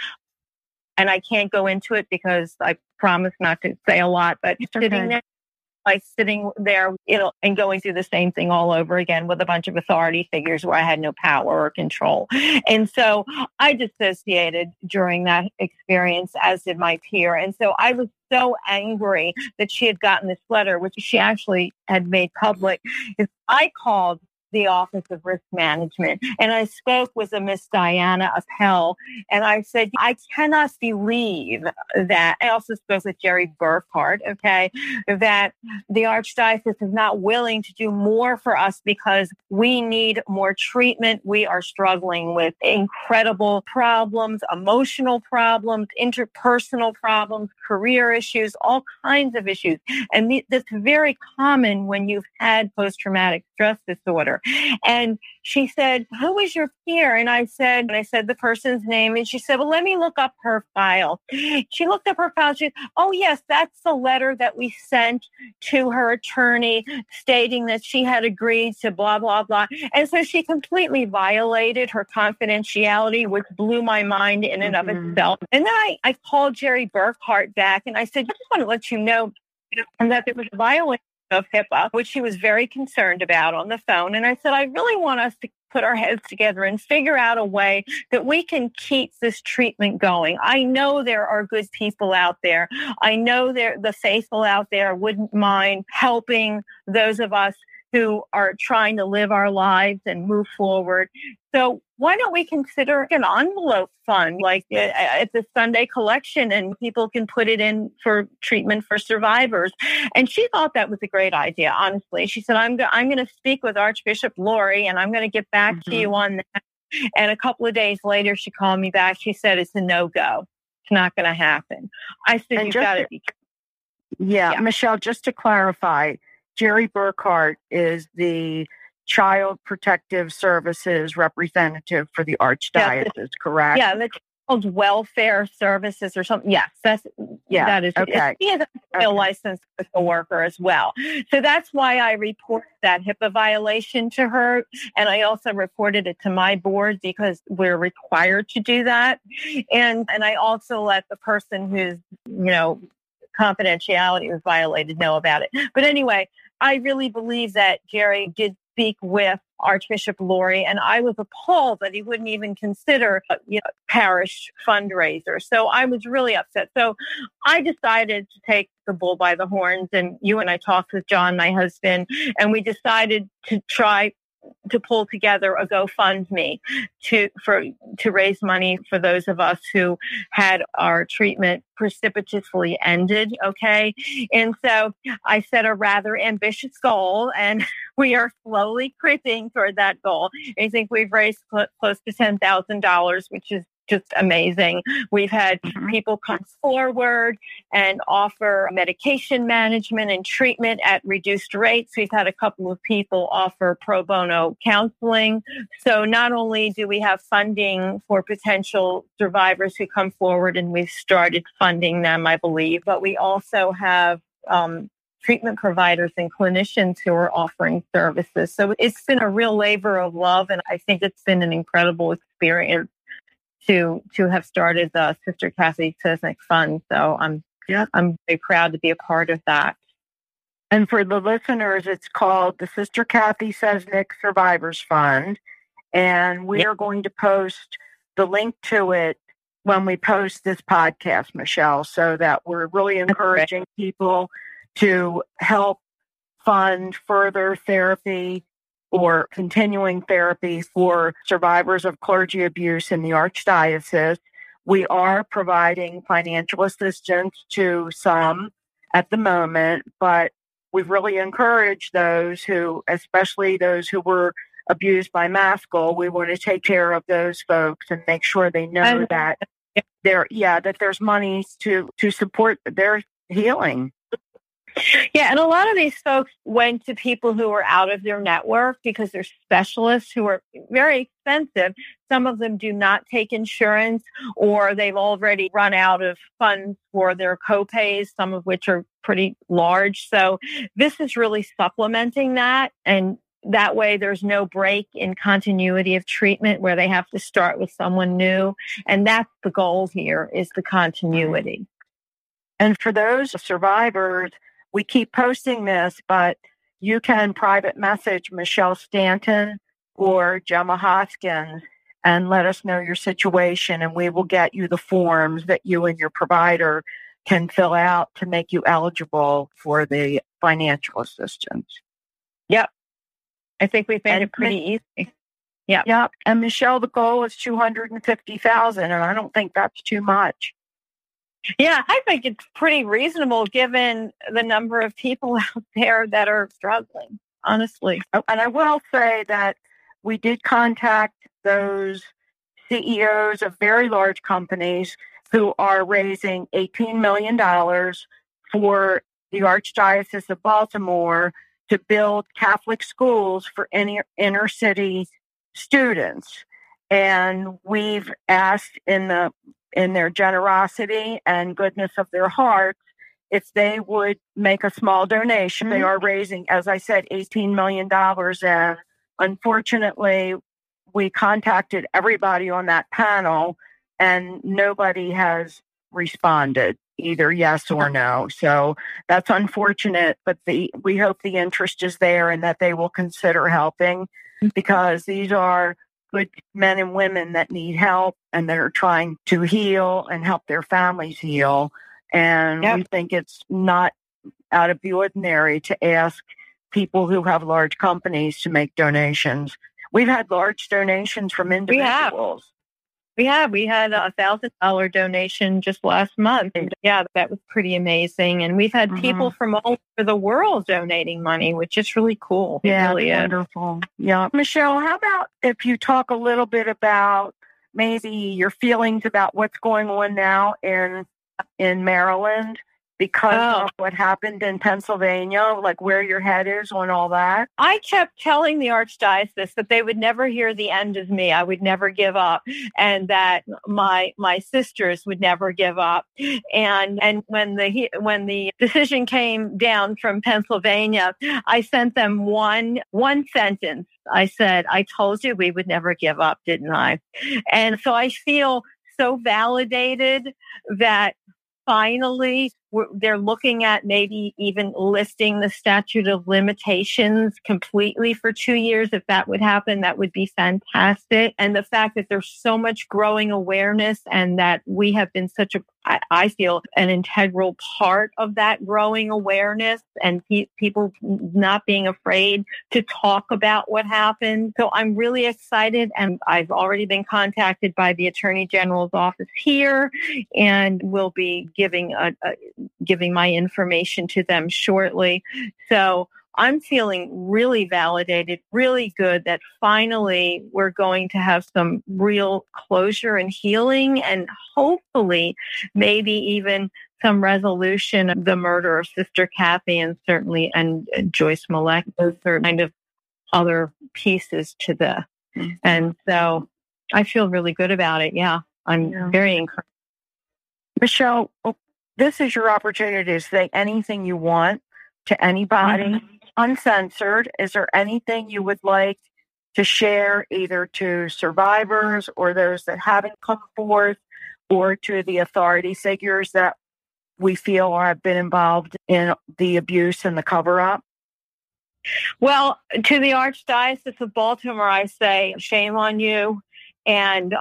Speaker 5: And I can't go into it because I promise not to say a lot, but
Speaker 4: It's
Speaker 5: sitting
Speaker 4: okay.
Speaker 5: there, like sitting there, you know, and going through the same thing all over again with a bunch of authority figures where I had no power or control. And so I dissociated during that experience, as did my peer. And so I was so angry that she had gotten this letter, which she actually had made public. Is I called the Office of Risk Management. And I spoke with a Miss Diana Appel, and I said, I cannot believe that. I also spoke with Jerry Burkhart, okay, that the Archdiocese is not willing to do more for us because we need more treatment. We are struggling with incredible problems, emotional problems, interpersonal problems, career issues, all kinds of issues. And th- that's very common when you've had post-traumatic stress disorder. And she said, who is your peer? And I said, and I said the person's name. And she said, well, let me look up her file. She looked up her file. She said, oh, yes, that's the letter that we sent to her attorney stating that she had agreed to blah, blah, blah. And so she completely violated her confidentiality, which blew my mind in and
Speaker 4: Mhm.
Speaker 5: of itself. And then I, I called Jerry Burkhart back and I said, I just want to let you know and that there was a violation of HIPAA, which he was very concerned about on the phone. And I said, I really want us to put our heads together and figure out a way that we can keep this treatment going. I know there are good people out there. I know there the faithful out there wouldn't mind helping those of us who are trying to live our lives and move forward. So why don't we consider an envelope fund like uh, at the Sunday collection, and people can put it in for treatment for survivors? And she thought that was a great idea, honestly. She said, I'm, go- I'm going to speak with Archbishop Laurie and I'm going to get back
Speaker 4: Mhm.
Speaker 5: to you on that. And a couple of days later, she called me back. She said, it's a no-go. It's not going to happen. I said,
Speaker 4: And
Speaker 5: you've
Speaker 4: just
Speaker 5: got
Speaker 4: to-
Speaker 5: to be.
Speaker 4: Yeah,
Speaker 5: Yeah.
Speaker 4: Michelle, just to clarify, Jerry Burkhart is the Child Protective Services representative for the Archdiocese, correct?
Speaker 5: Yeah, the Child Welfare Services or something. Yes, that's
Speaker 4: Yeah,
Speaker 5: that is.
Speaker 4: okay.
Speaker 5: He is a
Speaker 4: Okay.
Speaker 5: licensed social worker as well. So that's why I reported that HIPAA violation to her, and I also reported it to my board because we're required to do that. And and I also let the person who's you know confidentiality was violated know about it. But anyway, I really believe that Jerry did speak with Archbishop Laurie, and I was appalled that he wouldn't even consider a you know, parish fundraiser. So I was really upset. So I decided to take the bull by the horns, and you and I talked with John, my husband, and we decided to try to pull together a GoFundMe to for to raise money for those of us who had our treatment precipitously ended. Okay. And so I set a rather ambitious goal, and we are slowly creeping toward that goal. I think we've raised cl- close to ten thousand dollars, which is just amazing. We've had
Speaker 4: Mhm.
Speaker 5: people come forward and offer medication management and treatment at reduced rates. We've had a couple of people offer pro bono counseling. So not only do we have funding for potential survivors who come forward, and we've started funding them, I believe, but we also have um, treatment providers and clinicians who are offering services. So it's been a real labor of love, and I think it's been an incredible experience to to have started the Sister Kathy Cesnik Fund. So I'm
Speaker 4: Yeah.
Speaker 5: I'm very proud to be a part of that.
Speaker 4: And for the listeners, it's called the Sister Kathy Cesnik Survivors Fund. And we
Speaker 5: Yep.
Speaker 4: are going to post the link to it when we post this podcast, Michelle, so that we're really encouraging people to help fund further therapy or continuing therapy for survivors of clergy abuse in the Archdiocese. We are providing financial assistance to some at the moment, but we've really encouraged those who, especially those who were abused by Maskell, we want to take care of those folks and make sure they know and, that there, yeah, that there's monies to, to support their healing.
Speaker 5: Yeah, and a lot of these folks went to people who were out of their network because they're specialists who are very expensive. Some of them do not take insurance, or they've already run out of funds for their copays, some of which are pretty large. So this is really supplementing that, and that way there's no break in continuity of treatment where they have to start with someone new. And that's the goal here, is the continuity.
Speaker 4: And for those survivors, we keep posting this, but you can private message Michelle Stanton or Gemma Hoskins and let us know your situation, and we will get you the forms that you and your provider can fill out to make you eligible for the financial assistance.
Speaker 5: Yep. I think we made it pretty easy. Yeah.
Speaker 4: Yep. And Michelle, the goal is two hundred fifty thousand dollars, and I don't think that's too much.
Speaker 5: Yeah, I think it's pretty reasonable given the number of people out there that are struggling, honestly.
Speaker 4: And I will say that we did contact those C E Os of very large companies who are raising eighteen million dollars for the Archdiocese of Baltimore to build Catholic schools for inner, inner city students. And we've asked in the in their generosity and goodness of their hearts, if they would make a small donation. Mm-hmm. They are raising, as I said, eighteen million dollars. And unfortunately, we contacted everybody on that panel and nobody has responded, either yes or no. So that's unfortunate, but the we hope the interest is there and that they will consider helping, because these are good men and women that need help and that are trying to heal and help their families heal. And yep. we think it's not out of the ordinary to ask people who have large companies to make donations. We've had large donations from individuals.
Speaker 5: We have. We had a thousand dollar donation just last month. Yeah, that was pretty amazing. And we've had mm-hmm. people from all over the world donating money, which is really cool.
Speaker 4: Yeah,
Speaker 5: really
Speaker 4: wonderful. Is. Yeah. Michelle, how about if you talk a little bit about maybe your feelings about what's going on now in in Maryland because oh. of what happened in Pennsylvania, like where your head is on all that?
Speaker 5: I kept telling the Archdiocese that they would never hear the end of me. I would never give up, and that my my sisters would never give up. And and when the when the decision came down from Pennsylvania, I sent them one one sentence. I said, "I told you we would never give up, didn't I?" And so I feel so validated that finally they're looking at maybe even lifting the statute of limitations completely for two years. If that would happen, that would be fantastic. And the fact that there's so much growing awareness and that we have been such a, I feel, an integral part of that growing awareness and pe- people not being afraid to talk about what happened. So I'm really excited, and I've already been contacted by the Attorney General's office here, and will be giving a, a giving my information to them shortly. So I'm feeling really validated, really good that finally we're going to have some real closure and healing, and hopefully maybe even some resolution of the murder of Sister Kathy and certainly and Joyce Malek. Those are kind of other pieces to the. Mm-hmm. And so I feel really good about it. Yeah, I'm yeah. very encouraged.
Speaker 4: Michelle, this is your opportunity to say anything you want to anybody, mm-hmm. uncensored. Is there anything you would like to share either to survivors or those that haven't come forth, or to the authority figures that we feel have been involved in the abuse and the cover-up?
Speaker 5: Well, to the Archdiocese of Baltimore, I say, shame on you. And I'm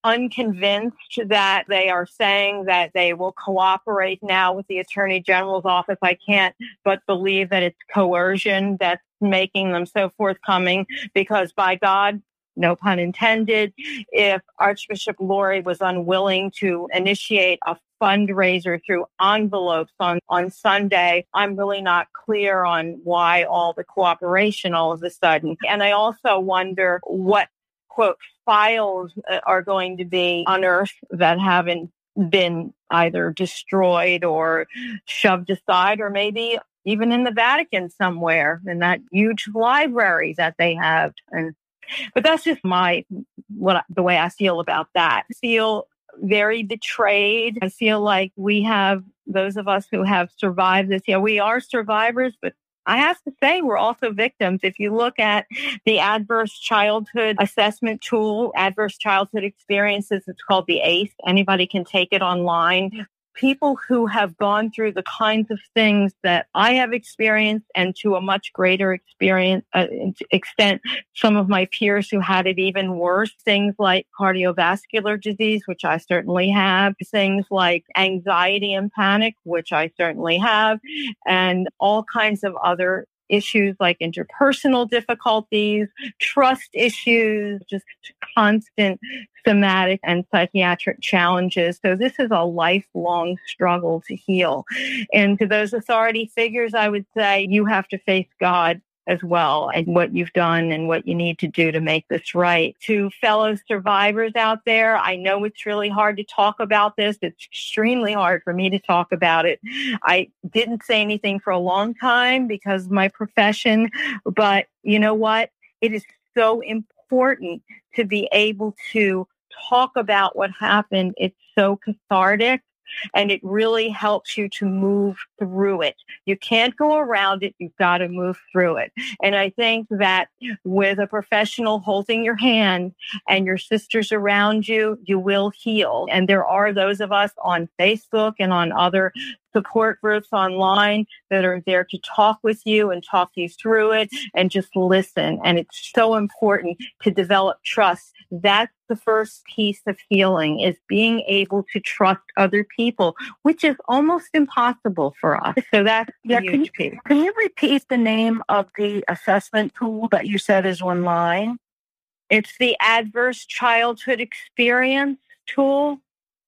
Speaker 5: unconvinced that they are saying that they will cooperate now with the Attorney General's office. I can't but believe that it's coercion that's making them so forthcoming, because by God, no pun intended, if Archbishop Lori was unwilling to initiate a fundraiser through envelopes on, on Sunday, I'm really not clear on why all the cooperation all of a sudden. And I also wonder what, quote, files are going to be unearthed that haven't been either destroyed or shoved aside, or maybe even in the Vatican somewhere, in that huge library that they have. And But that's just my, what the way I feel about that. I feel very betrayed. I feel like we have, those of us who have survived this, yeah, we are survivors, but I have to say we're also victims. If you look at the Adverse Childhood Assessment Tool, Adverse Childhood Experiences, it's called the A C E. Anybody can take it online. People who have gone through the kinds of things that I have experienced, and to a much greater experience uh, extent, some of my peers who had it even worse, things like cardiovascular disease, which I certainly have, things like anxiety and panic, which I certainly have, and all kinds of other issues like interpersonal difficulties, trust issues, just constant somatic and psychiatric challenges. So this is a lifelong struggle to heal. And to those authority figures, I would say you have to face God as well, and what you've done and what you need to do to make this right. To fellow survivors out there, I know it's really hard to talk about this. It's extremely hard for me to talk about it. I didn't say anything for a long time because of my profession, but you know what? It is so important to be able to talk about what happened. It's so cathartic. And it really helps you to move through it. You can't go around it. You've got to move through it. And I think that with a professional holding your hand and your sisters around you, you will heal. And there are those of us on Facebook and on other support groups online that are there to talk with you and talk you through it and just listen. And it's so important to develop trust. That's the first piece of healing, is being able to trust other people, which is almost impossible for us. So that's
Speaker 4: Yeah,
Speaker 5: a
Speaker 4: can
Speaker 5: huge
Speaker 4: you,
Speaker 5: piece.
Speaker 4: can you repeat the name of the assessment tool that you said is online?
Speaker 5: It's the Adverse Childhood Experience Tool,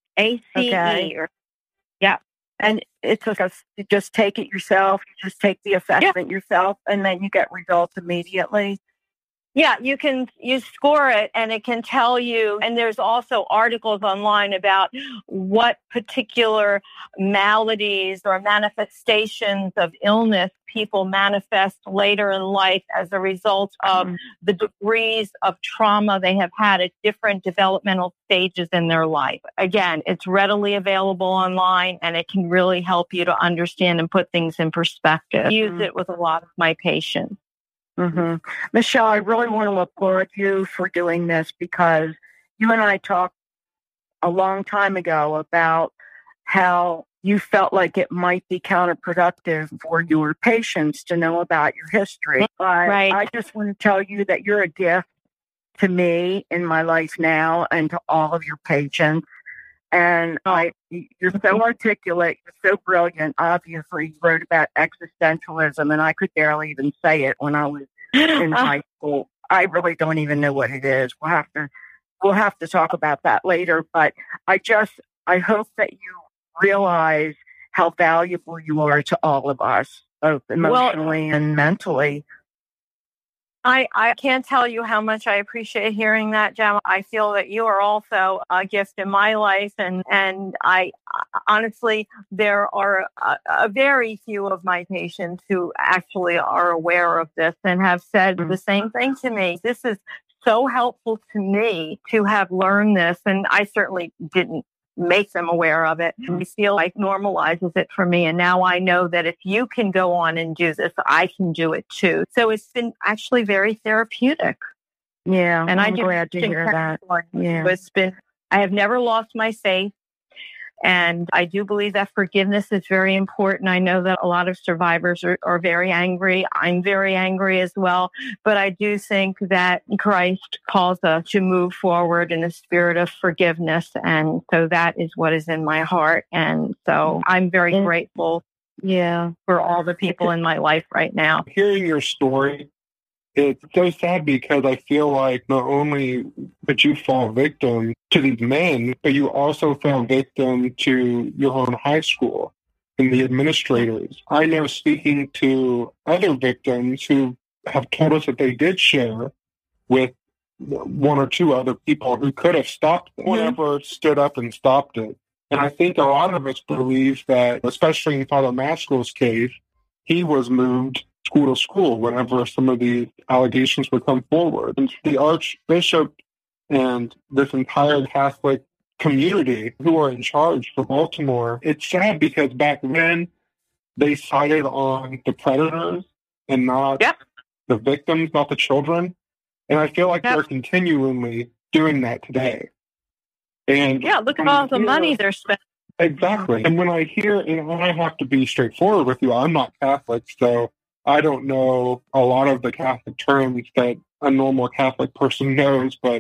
Speaker 5: A C E.
Speaker 4: Okay.
Speaker 5: Or, yeah.
Speaker 4: And it's like a, you just take it yourself, you just take the assessment yourself, and then you get results immediately.
Speaker 5: Yeah, you can, you score it and it can tell you, and there's also articles online about what particular maladies or manifestations of illness people manifest later in life as a result of mm-hmm. the degrees of trauma they have had at different developmental stages in their life. Again, it's readily available online and it can really help you to understand and put things in perspective. I use it with a lot of my patients.
Speaker 4: Mm-hmm. Michelle, I really want to applaud you for doing this, because you and I talked a long time ago about how you felt like it might be counterproductive for your patients to know about your history. But
Speaker 5: right.
Speaker 4: I just want to tell you that you're a gift to me in my life now and to all of your patients. And I, you're so articulate, you're so brilliant. Obviously, you wrote about existentialism, and I could barely even say it when I was in high school. I really don't even know what it is. We'll have to, we'll have to talk about that later. But I just, I hope that you realize how valuable you are to all of us, both emotionally well, and mentally.
Speaker 5: I, I can't tell you how much I appreciate hearing that, Gemma. I feel that you are also a gift in my life. And, and I honestly, there are a, a very few of my patients who actually are aware of this and have said mm-hmm. the same thing to me. This is so helpful to me to have learned this. And I certainly didn't make them aware of it. I feel like normalizes it for me. And now I know that if you can go on and do this, I can do it too. So it's been actually very therapeutic.
Speaker 4: Yeah.
Speaker 5: And
Speaker 4: I'm
Speaker 5: I
Speaker 4: glad to hear that.
Speaker 5: Yeah. It's been, I have never lost my faith. And I do believe that forgiveness is very important. I know that a lot of survivors are, are very angry. I'm very angry as well. But I do think that Christ calls us to move forward in a spirit of forgiveness. And so that is what is in my heart. And so I'm very grateful, yeah, for all the people in my life right now.
Speaker 6: Hearing your story, it's so sad because I feel like not only did you fall victim to these men, but you also fell victim to your own high school and the administrators. I know, speaking to other victims who have told us that they did share with one or two other people who could have stopped it, whoever stood up and stopped it. And I think a lot of us believe that, especially in Father Maskell's case, he was moved school to school whenever some of these allegations would come forward. And the Archbishop and this entire Catholic community who are in charge for Baltimore, it's sad because back then they sided on the predators and not yep. the victims, not the children. And I feel like yep. they're continually doing that today. And
Speaker 5: yeah, look at all the money they're spending.
Speaker 6: Exactly. And when I hear, and I have to be straightforward with you, I'm not Catholic, so I don't know a lot of the Catholic terms that a normal Catholic person knows, but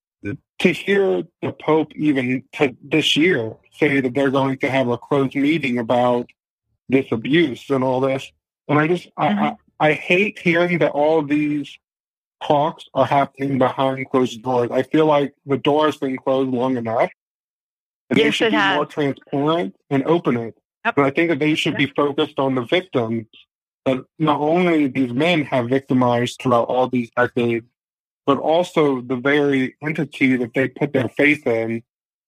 Speaker 6: to hear the Pope even to this year say that they're going to have a closed meeting about this abuse and all this, and I just, mm-hmm. I, I, I hate hearing that all these talks are happening behind closed doors. I feel like the door has been closed long enough, and
Speaker 5: yes,
Speaker 6: they should be
Speaker 5: has.
Speaker 6: more transparent and open it. Yep. But I think that they should yep. be focused on the victims. That not only these men have victimized throughout all these decades, but also the very entity that they put their faith in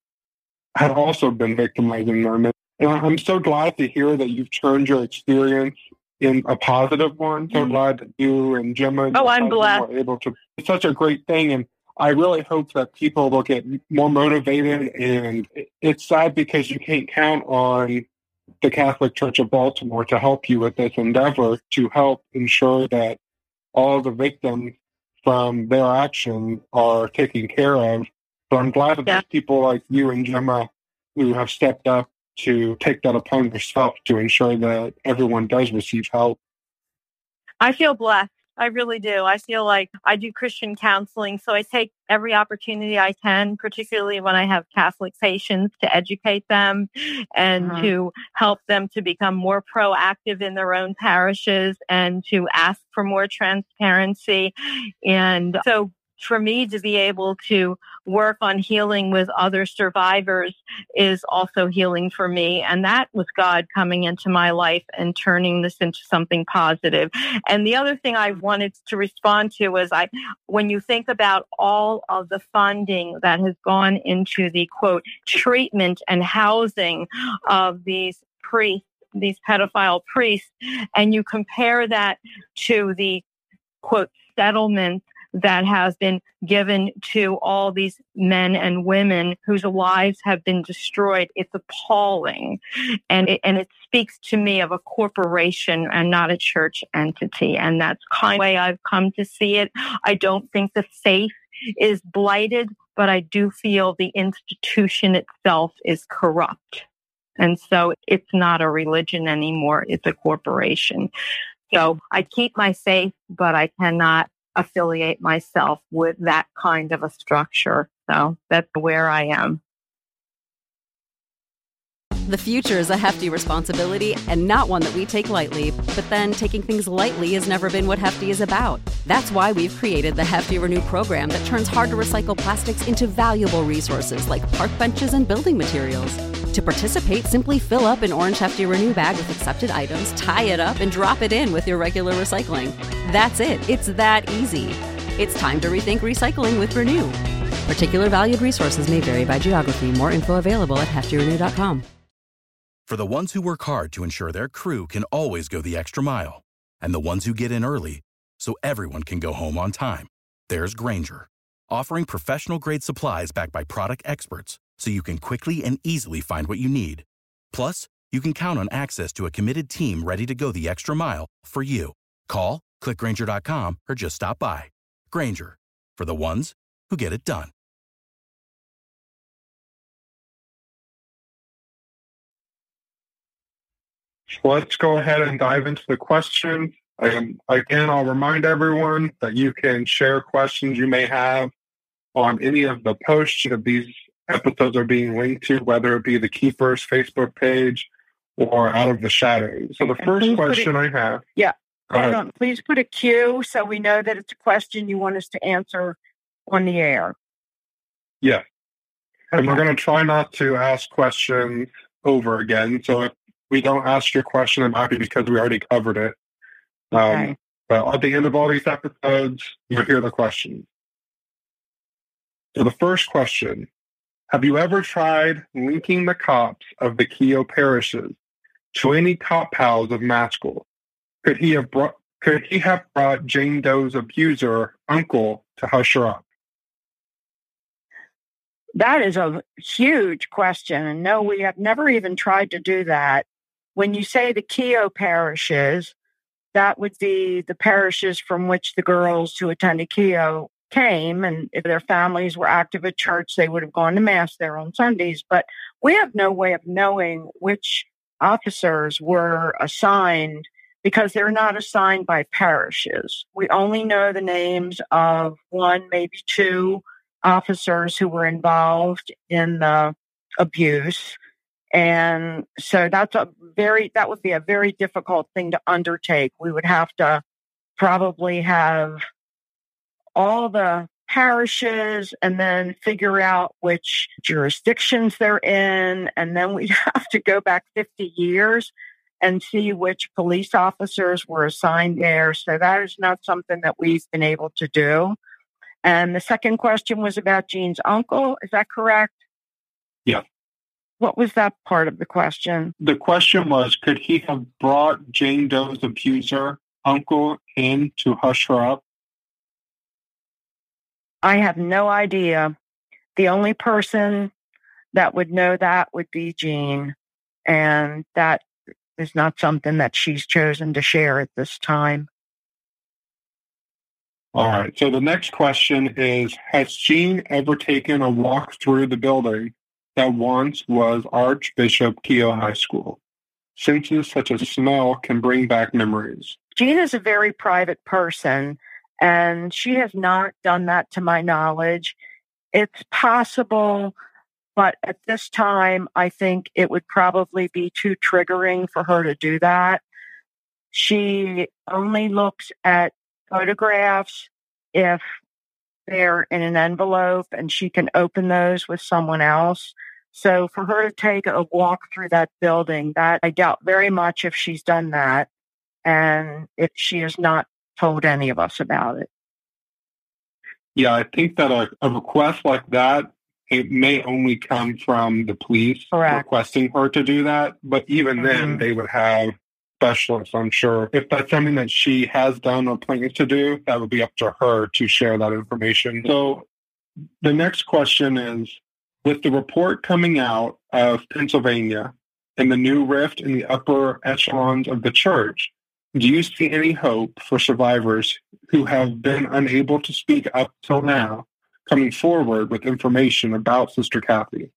Speaker 6: had also been victimizing them. And I'm so glad to hear that you've turned your experience in a positive one. So mm-hmm. glad that you and Gemma and
Speaker 5: oh, I'm glad.
Speaker 6: were able to. It's such a great thing. And I really hope that people will get more motivated. And it's sad because you can't count on the Catholic Church of Baltimore to help you with this endeavor, to help ensure that all the victims from their action are taken care of. So I'm glad that yeah. there's people like you and Gemma who have stepped up to take that upon yourself to ensure that everyone does receive help.
Speaker 5: I feel blessed. I really do. I feel like I do Christian counseling, so I take every opportunity I can, particularly when I have Catholic patients, to educate them and mm-hmm. to help them to become more proactive in their own parishes and to ask for more transparency. And so for me to be able to work on healing with other survivors is also healing for me. And that was God coming into my life and turning this into something positive. And the other thing I wanted to respond to was I, when you think about all of the funding that has gone into the, quote, treatment and housing of these priests, these pedophile priests, and you compare that to the, quote, settlement that has been given to all these men and women whose lives have been destroyed. It's appalling. And it, and it speaks to me of a corporation and not a church entity. And that's kind of the way I've come to see it. I don't think the faith is blighted, but I do feel the institution itself is corrupt. And so it's not a religion anymore. It's a corporation. So I keep my faith, but I cannot affiliate myself with that kind of a structure. So that's where I am.
Speaker 7: The future is a hefty responsibility and not one that we take lightly. But then taking things lightly has never been what Hefty is about. That's why we've created the Hefty Renew program that turns hard-to-recycle plastics into valuable resources like park benches and building materials. To participate, simply fill up an orange Hefty Renew bag with accepted items, tie it up, and drop it in with your regular recycling. That's it. It's that easy. It's time to rethink recycling with Renew. Particular valued resources may vary by geography. More info available at hefty renew dot com.
Speaker 8: For the ones who work hard to ensure their crew can always go the extra mile, and the ones who get in early so everyone can go home on time, there's Grainger, offering professional-grade supplies backed by product experts so you can quickly and easily find what you need. Plus, you can count on access to a committed team ready to go the extra mile for you. Call, click Grainger dot com, or just stop by. Grainger, for the ones who get it done.
Speaker 6: So let's go ahead and dive into the question. And again, I'll remind everyone that you can share questions you may have on any of the posts that these episodes are being linked to, whether it be the Keepers Facebook page or Out of the Shadows. So the
Speaker 4: And
Speaker 6: first
Speaker 4: please put
Speaker 6: question
Speaker 4: it-
Speaker 6: I have.
Speaker 4: Yeah.
Speaker 6: Go
Speaker 4: Hold
Speaker 6: ahead.
Speaker 4: on. Please put a Q so we know that it's a question you want us to answer on the air.
Speaker 6: Yeah. And we're
Speaker 4: Okay.
Speaker 6: going to try not to ask questions over again. So if we don't ask your question, it might be because we already covered it. Um,
Speaker 4: Okay.
Speaker 6: But at the end of all these episodes, you'll hear the question. So the first question, have you ever tried linking the cops of the Keogh parishes to any cop pals of Maskell? Could he have brought could he have brought Jane Doe's abuser, uncle, to hush her up?
Speaker 4: That is a huge question. And no, we have never even tried to do that. When you say the Keogh parishes, that would be the parishes from which the girls who attended Keogh came. And if their families were active at church, they would have gone to Mass there on Sundays. But we have no way of knowing which officers were assigned because they're not assigned by parishes. We only know the names of one, maybe two officers who were involved in the abuse. And so that's a very, that would be a very difficult thing to undertake. We would have to probably have all the parishes and then figure out which jurisdictions they're in. And then we'd have to go back fifty years and see which police officers were assigned there. So that is not something that we've been able to do. And the second question was about Jean's uncle. Is that correct?
Speaker 6: Yeah.
Speaker 4: What was that part of the question?
Speaker 6: The question was, could he have brought Jane Doe's abuser, uncle, in to hush her up?
Speaker 4: I have no idea. The only person that would know that would be Jean. And that is not something that she's chosen to share at this time.
Speaker 6: All right. So the next question is, has Jean ever taken a walk through the building that once was Archbishop Keogh High School? Senses such as smell can bring back memories.
Speaker 4: Jean is a very private person, and she has not done that to my knowledge. It's possible, but at this time, I think it would probably be too triggering for her to do that. She only looks at photographs if they're in an envelope and she can open those with someone else. So for her to take a walk through that building, that I doubt very much if she's done that, and if she has not told any of us about it.
Speaker 6: Yeah, I think that a, a request like that, it may only come from the police
Speaker 4: Correct.
Speaker 6: requesting her to do that. But even
Speaker 4: Mhm.
Speaker 6: then, they would have specialists, I'm sure. If that's something that she has done or plans to do, that would be up to her to share that information. So the next question is, with the report coming out of Pennsylvania and the new rift in the upper echelons of the church, do you see any hope for survivors who have been unable to speak up till now coming forward with information about Sister Kathy?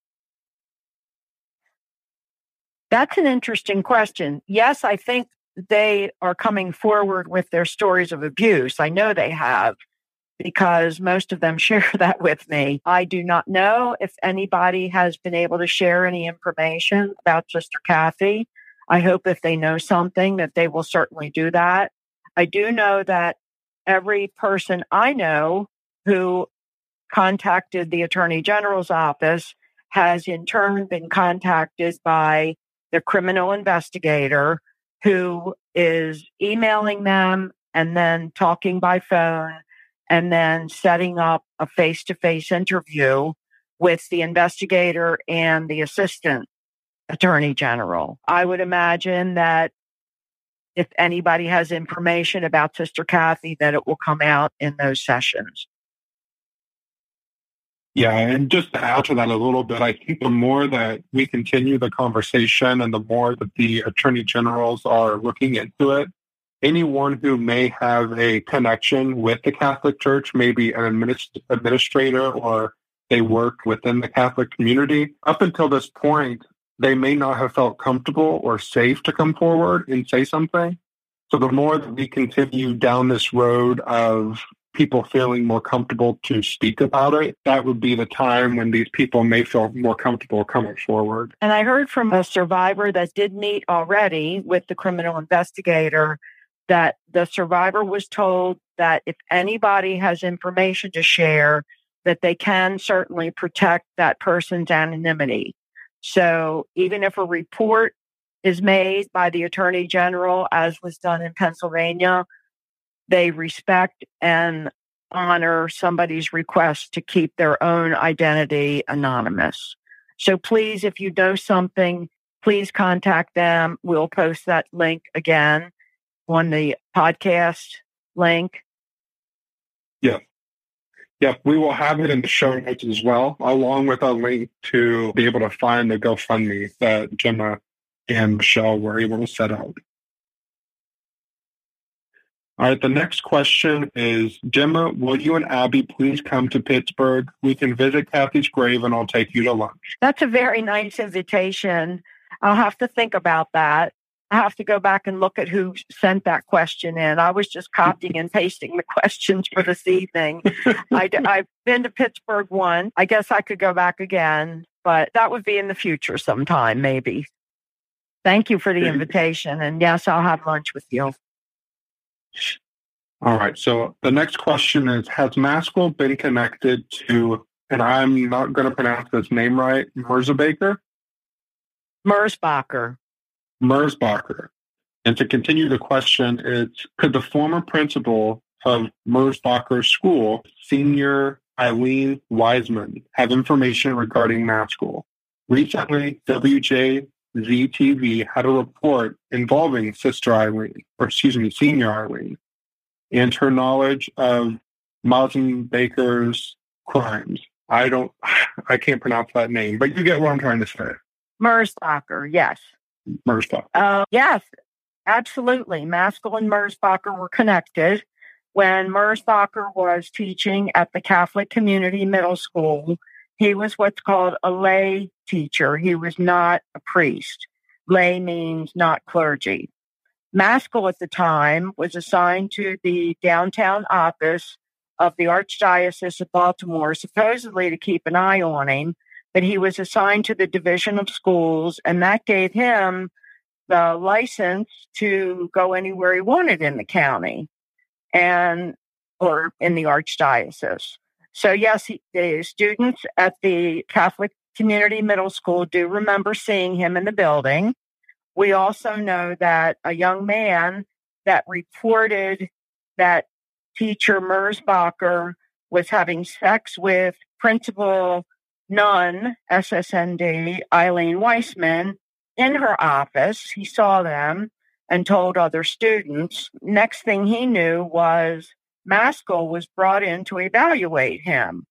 Speaker 4: That's an interesting question. Yes, I think they are coming forward with their stories of abuse. I know they have, because most of them share that with me. I do not know if anybody has been able to share any information about Sister Kathy. I hope if they know something that they will certainly do that. I do know that every person I know who contacted the Attorney General's office has in turn been contacted by the criminal investigator, who is emailing them and then talking by phone and then setting up a face-to-face interview with the investigator and the assistant attorney general. I would imagine that if anybody has information about Sister Kathy, that it will come out in those sessions.
Speaker 6: Yeah, and just to add to that a little bit, I think the more that we continue the conversation and the more that the attorney generals are looking into it, anyone who may have a connection with the Catholic Church, maybe an administ- administrator or they work within the Catholic community, up until this point, they may not have felt comfortable or safe to come forward and say something. So the more that we continue down this road of people feeling more comfortable to speak about it, that would be the time when these people may feel more comfortable coming forward.
Speaker 4: And I heard from a survivor that did meet already with the criminal investigator that the survivor was told that if anybody has information to share, that they can certainly protect that person's anonymity. So even if a report is made by the Attorney General, as was done in Pennsylvania, they respect and honor somebody's request to keep their own identity anonymous. So please, if you know something, please contact them. We'll post that link again on the podcast link.
Speaker 6: Yeah. Yeah, we will have it in the show notes as well, along with a link to be able to find the GoFundMe that Gemma and Michelle were able to set up. All right, the next question is, Gemma, will you and Abby please come to Pittsburgh? We can visit Kathy's grave and I'll take you to lunch.
Speaker 4: That's a very nice invitation. I'll have to think about that. I have to go back and look at who sent that question in. I was just copying and pasting the questions for this evening. I, I've been to Pittsburgh once. I guess I could go back again, but that would be in the future sometime, maybe. Thank you for the invitation. And yes, I'll have lunch with you.
Speaker 6: All right. So the next question is, has Maskell been connected to, and I'm not going to pronounce this name right, Merzbacher?
Speaker 4: Merzbacher.
Speaker 6: Merzbacher. And to continue the question is, could the former principal of Merzbacher School, Senior Eileen Wiseman, have information regarding Maskell? Recently, W J Z T V had a report involving Sister Eileen, or excuse me, Senior Eileen, and her knowledge of Merzbacher's crimes. I don't, I can't pronounce that name, but you get what I'm trying to say.
Speaker 4: Merzbacher, yes.
Speaker 6: Merzbacher.
Speaker 4: Uh, yes, absolutely. Maskell and Merzbacher were connected. When Merzbacher was teaching at the Catholic Community Middle School, he was what's called a lay teacher. He was not a priest. Lay means not clergy. Maskell at the time was assigned to the downtown office of the Archdiocese of Baltimore, supposedly to keep an eye on him, but he was assigned to the Division of Schools, and that gave him the license to go anywhere he wanted in the county and or in the Archdiocese. So yes, he, the students at the Catholic Community Middle School do remember seeing him in the building. We also know that a young man that reported that teacher Merzbacher was having sex with Principal Nun, S S N D, Eileen Weissman, in her office. He saw them and told other students. Next thing he knew was Maskell was brought in to evaluate him.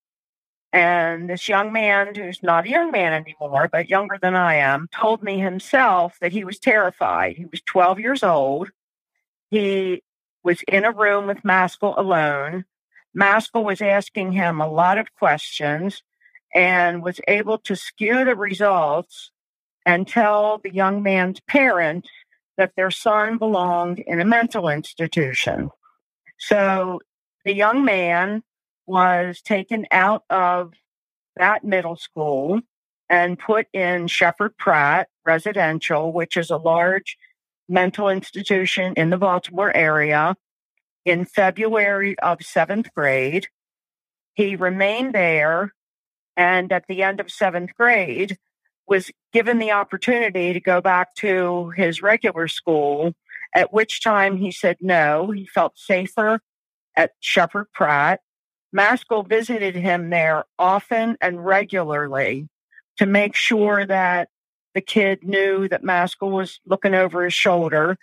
Speaker 4: And this young man, who's not a young man anymore, but younger than I am, told me himself that he was terrified. He was twelve years old. He was in a room with Maskell alone. Maskell was asking him a lot of questions and was able to skew the results and tell the young man's parents that their son belonged in a mental institution. So the young man was taken out of that middle school and put in Shepherd Pratt Residential, which is a large mental institution in the Baltimore area, in February of seventh grade. He remained there, and at the end of seventh grade, was given the opportunity to go back to his regular school, at which time he said no. He felt safer at Shepherd Pratt. Maskell visited him there often and regularly to make sure that the kid knew that Maskell was looking over his shoulder.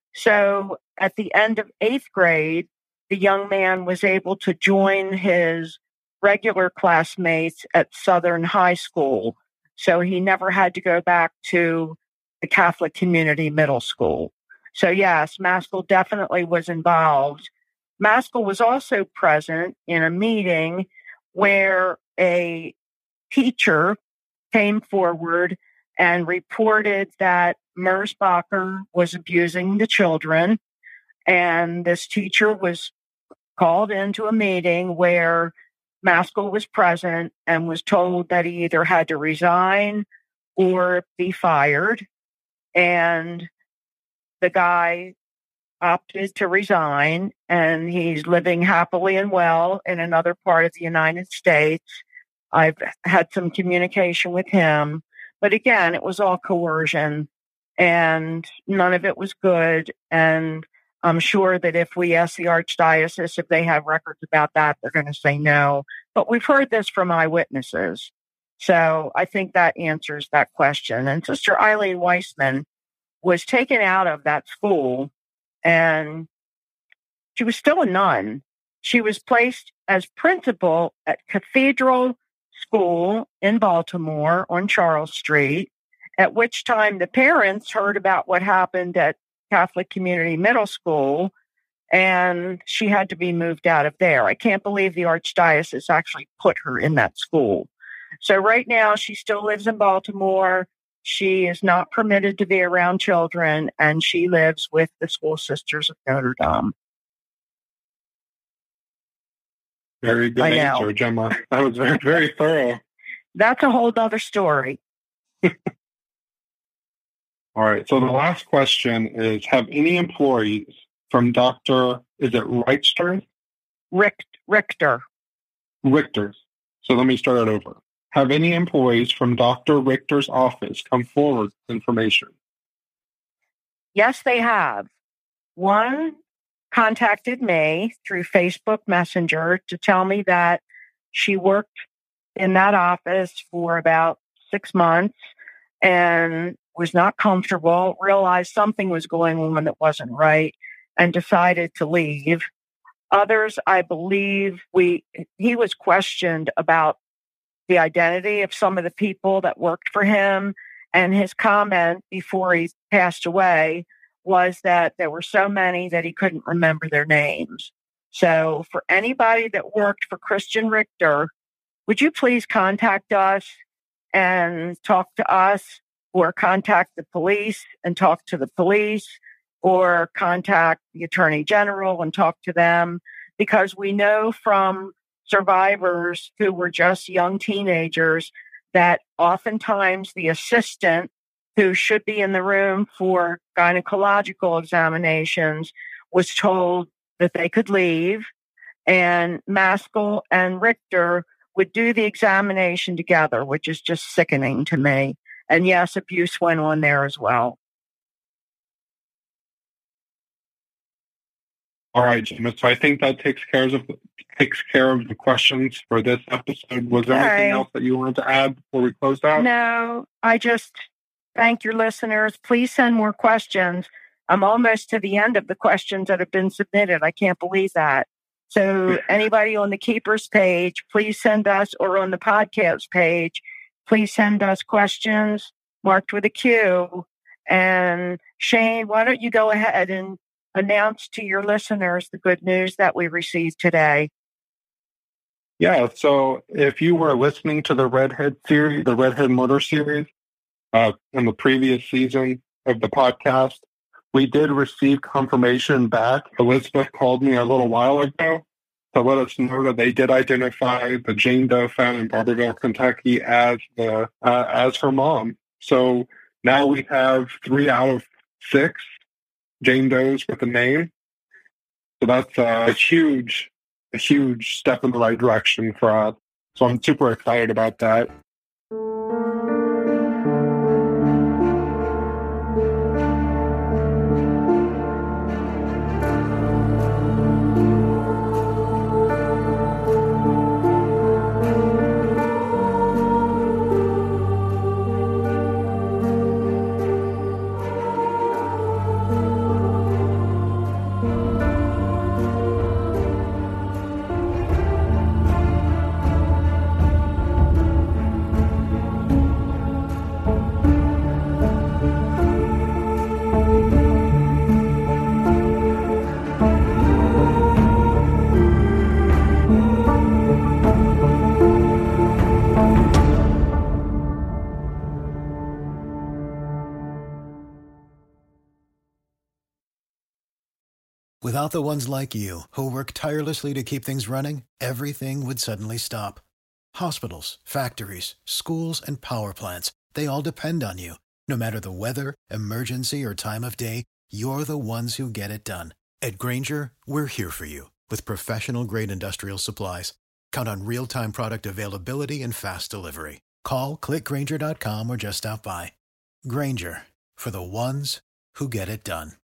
Speaker 4: So at the end of eighth grade, the young man was able to join his regular classmates at Southern High School. So he never had to go back to the Catholic Community Middle School. So yes, Maskell definitely was involved. Maskell was also present in a meeting where a teacher came forward and reported that Merzbacher was abusing the children. And this teacher was called into a meeting where Maskell was present and was told that he either had to resign or be fired. And the guy opted to resign, and he's living happily and well in another part of the United States. I've had some communication with him, but again, it was all coercion, and none of it was good. And I'm sure that if we ask the Archdiocese if they have records about that, they're going to say no. But we've heard this from eyewitnesses. So I think that answers that question. And Sister Eileen Weissman was taken out of that school, and she was still a nun. She was placed as principal at Cathedral School in Baltimore on Charles Street, at which time the parents heard about what happened at Catholic Community Middle School, and she had to be moved out of there. I can't believe the Archdiocese actually put her in that school. So right now she still lives in Baltimore. She is not permitted to be around children, and she lives with the School Sisters of Notre Dame.
Speaker 6: Very good answer, Gemma. That was very, very thorough.
Speaker 4: That's a whole other story.
Speaker 6: All right. So the last question is, have any employees from Doctor, is it Richter?
Speaker 4: Richt, Richter.
Speaker 6: Richter. So let me start it over. Have any employees from Doctor Richter's office come forward with information?
Speaker 4: Yes, they have. One contacted me through Facebook Messenger to tell me that she worked in that office for about six months and was not comfortable, realized something was going on that wasn't right, and decided to leave. Others, I believe, we he was questioned about the identity of some of the people that worked for him, and his comment before he passed away was that there were so many that he couldn't remember their names. So for anybody that worked for Christian Richter, would you please contact us and talk to us, or contact the police and talk to the police, or contact the Attorney General and talk to them, because we know from survivors who were just young teenagers that oftentimes the assistant who should be in the room for gynecological examinations was told that they could leave, and Maskell and Richter would do the examination together, which is just sickening to me. And yes, abuse went on there as well.
Speaker 6: All right, Gemma. So I think that takes care of takes care of the questions for this episode. Was there
Speaker 4: All
Speaker 6: anything
Speaker 4: right.
Speaker 6: else that you wanted to add before we close out?
Speaker 4: No, I just thank your listeners. Please send more questions. I'm almost to the end of the questions that have been submitted. I can't believe that. So anybody on the Keepers page, please send us, or on the podcast page, please send us questions marked with a Q. And Shane, why don't you go ahead and announce to your listeners the good news that we received today?
Speaker 6: Yeah, so if you were listening to the Redhead series, the Redhead Murder series, uh, in the previous season of the podcast, we did receive confirmation back. Elizabeth called me a little while ago to let us know that they did identify the Jane Doe found in Barberville, Kentucky, as the uh, as her mom. So now we have three out of six Jane Does with a name. So that's a huge, a huge step in the right direction for us. So I'm super excited about that.
Speaker 2: Without the ones like you, who work tirelessly to keep things running, everything would suddenly stop. Hospitals, factories, schools, and power plants, they all depend on you. No matter the weather, emergency, or time of day, you're the ones who get it done. At Grainger, we're here for you with professional-grade industrial supplies. Count on real-time product availability and fast delivery. Call, click Grainger dot com, or just stop by. Grainger, for the ones who get it done.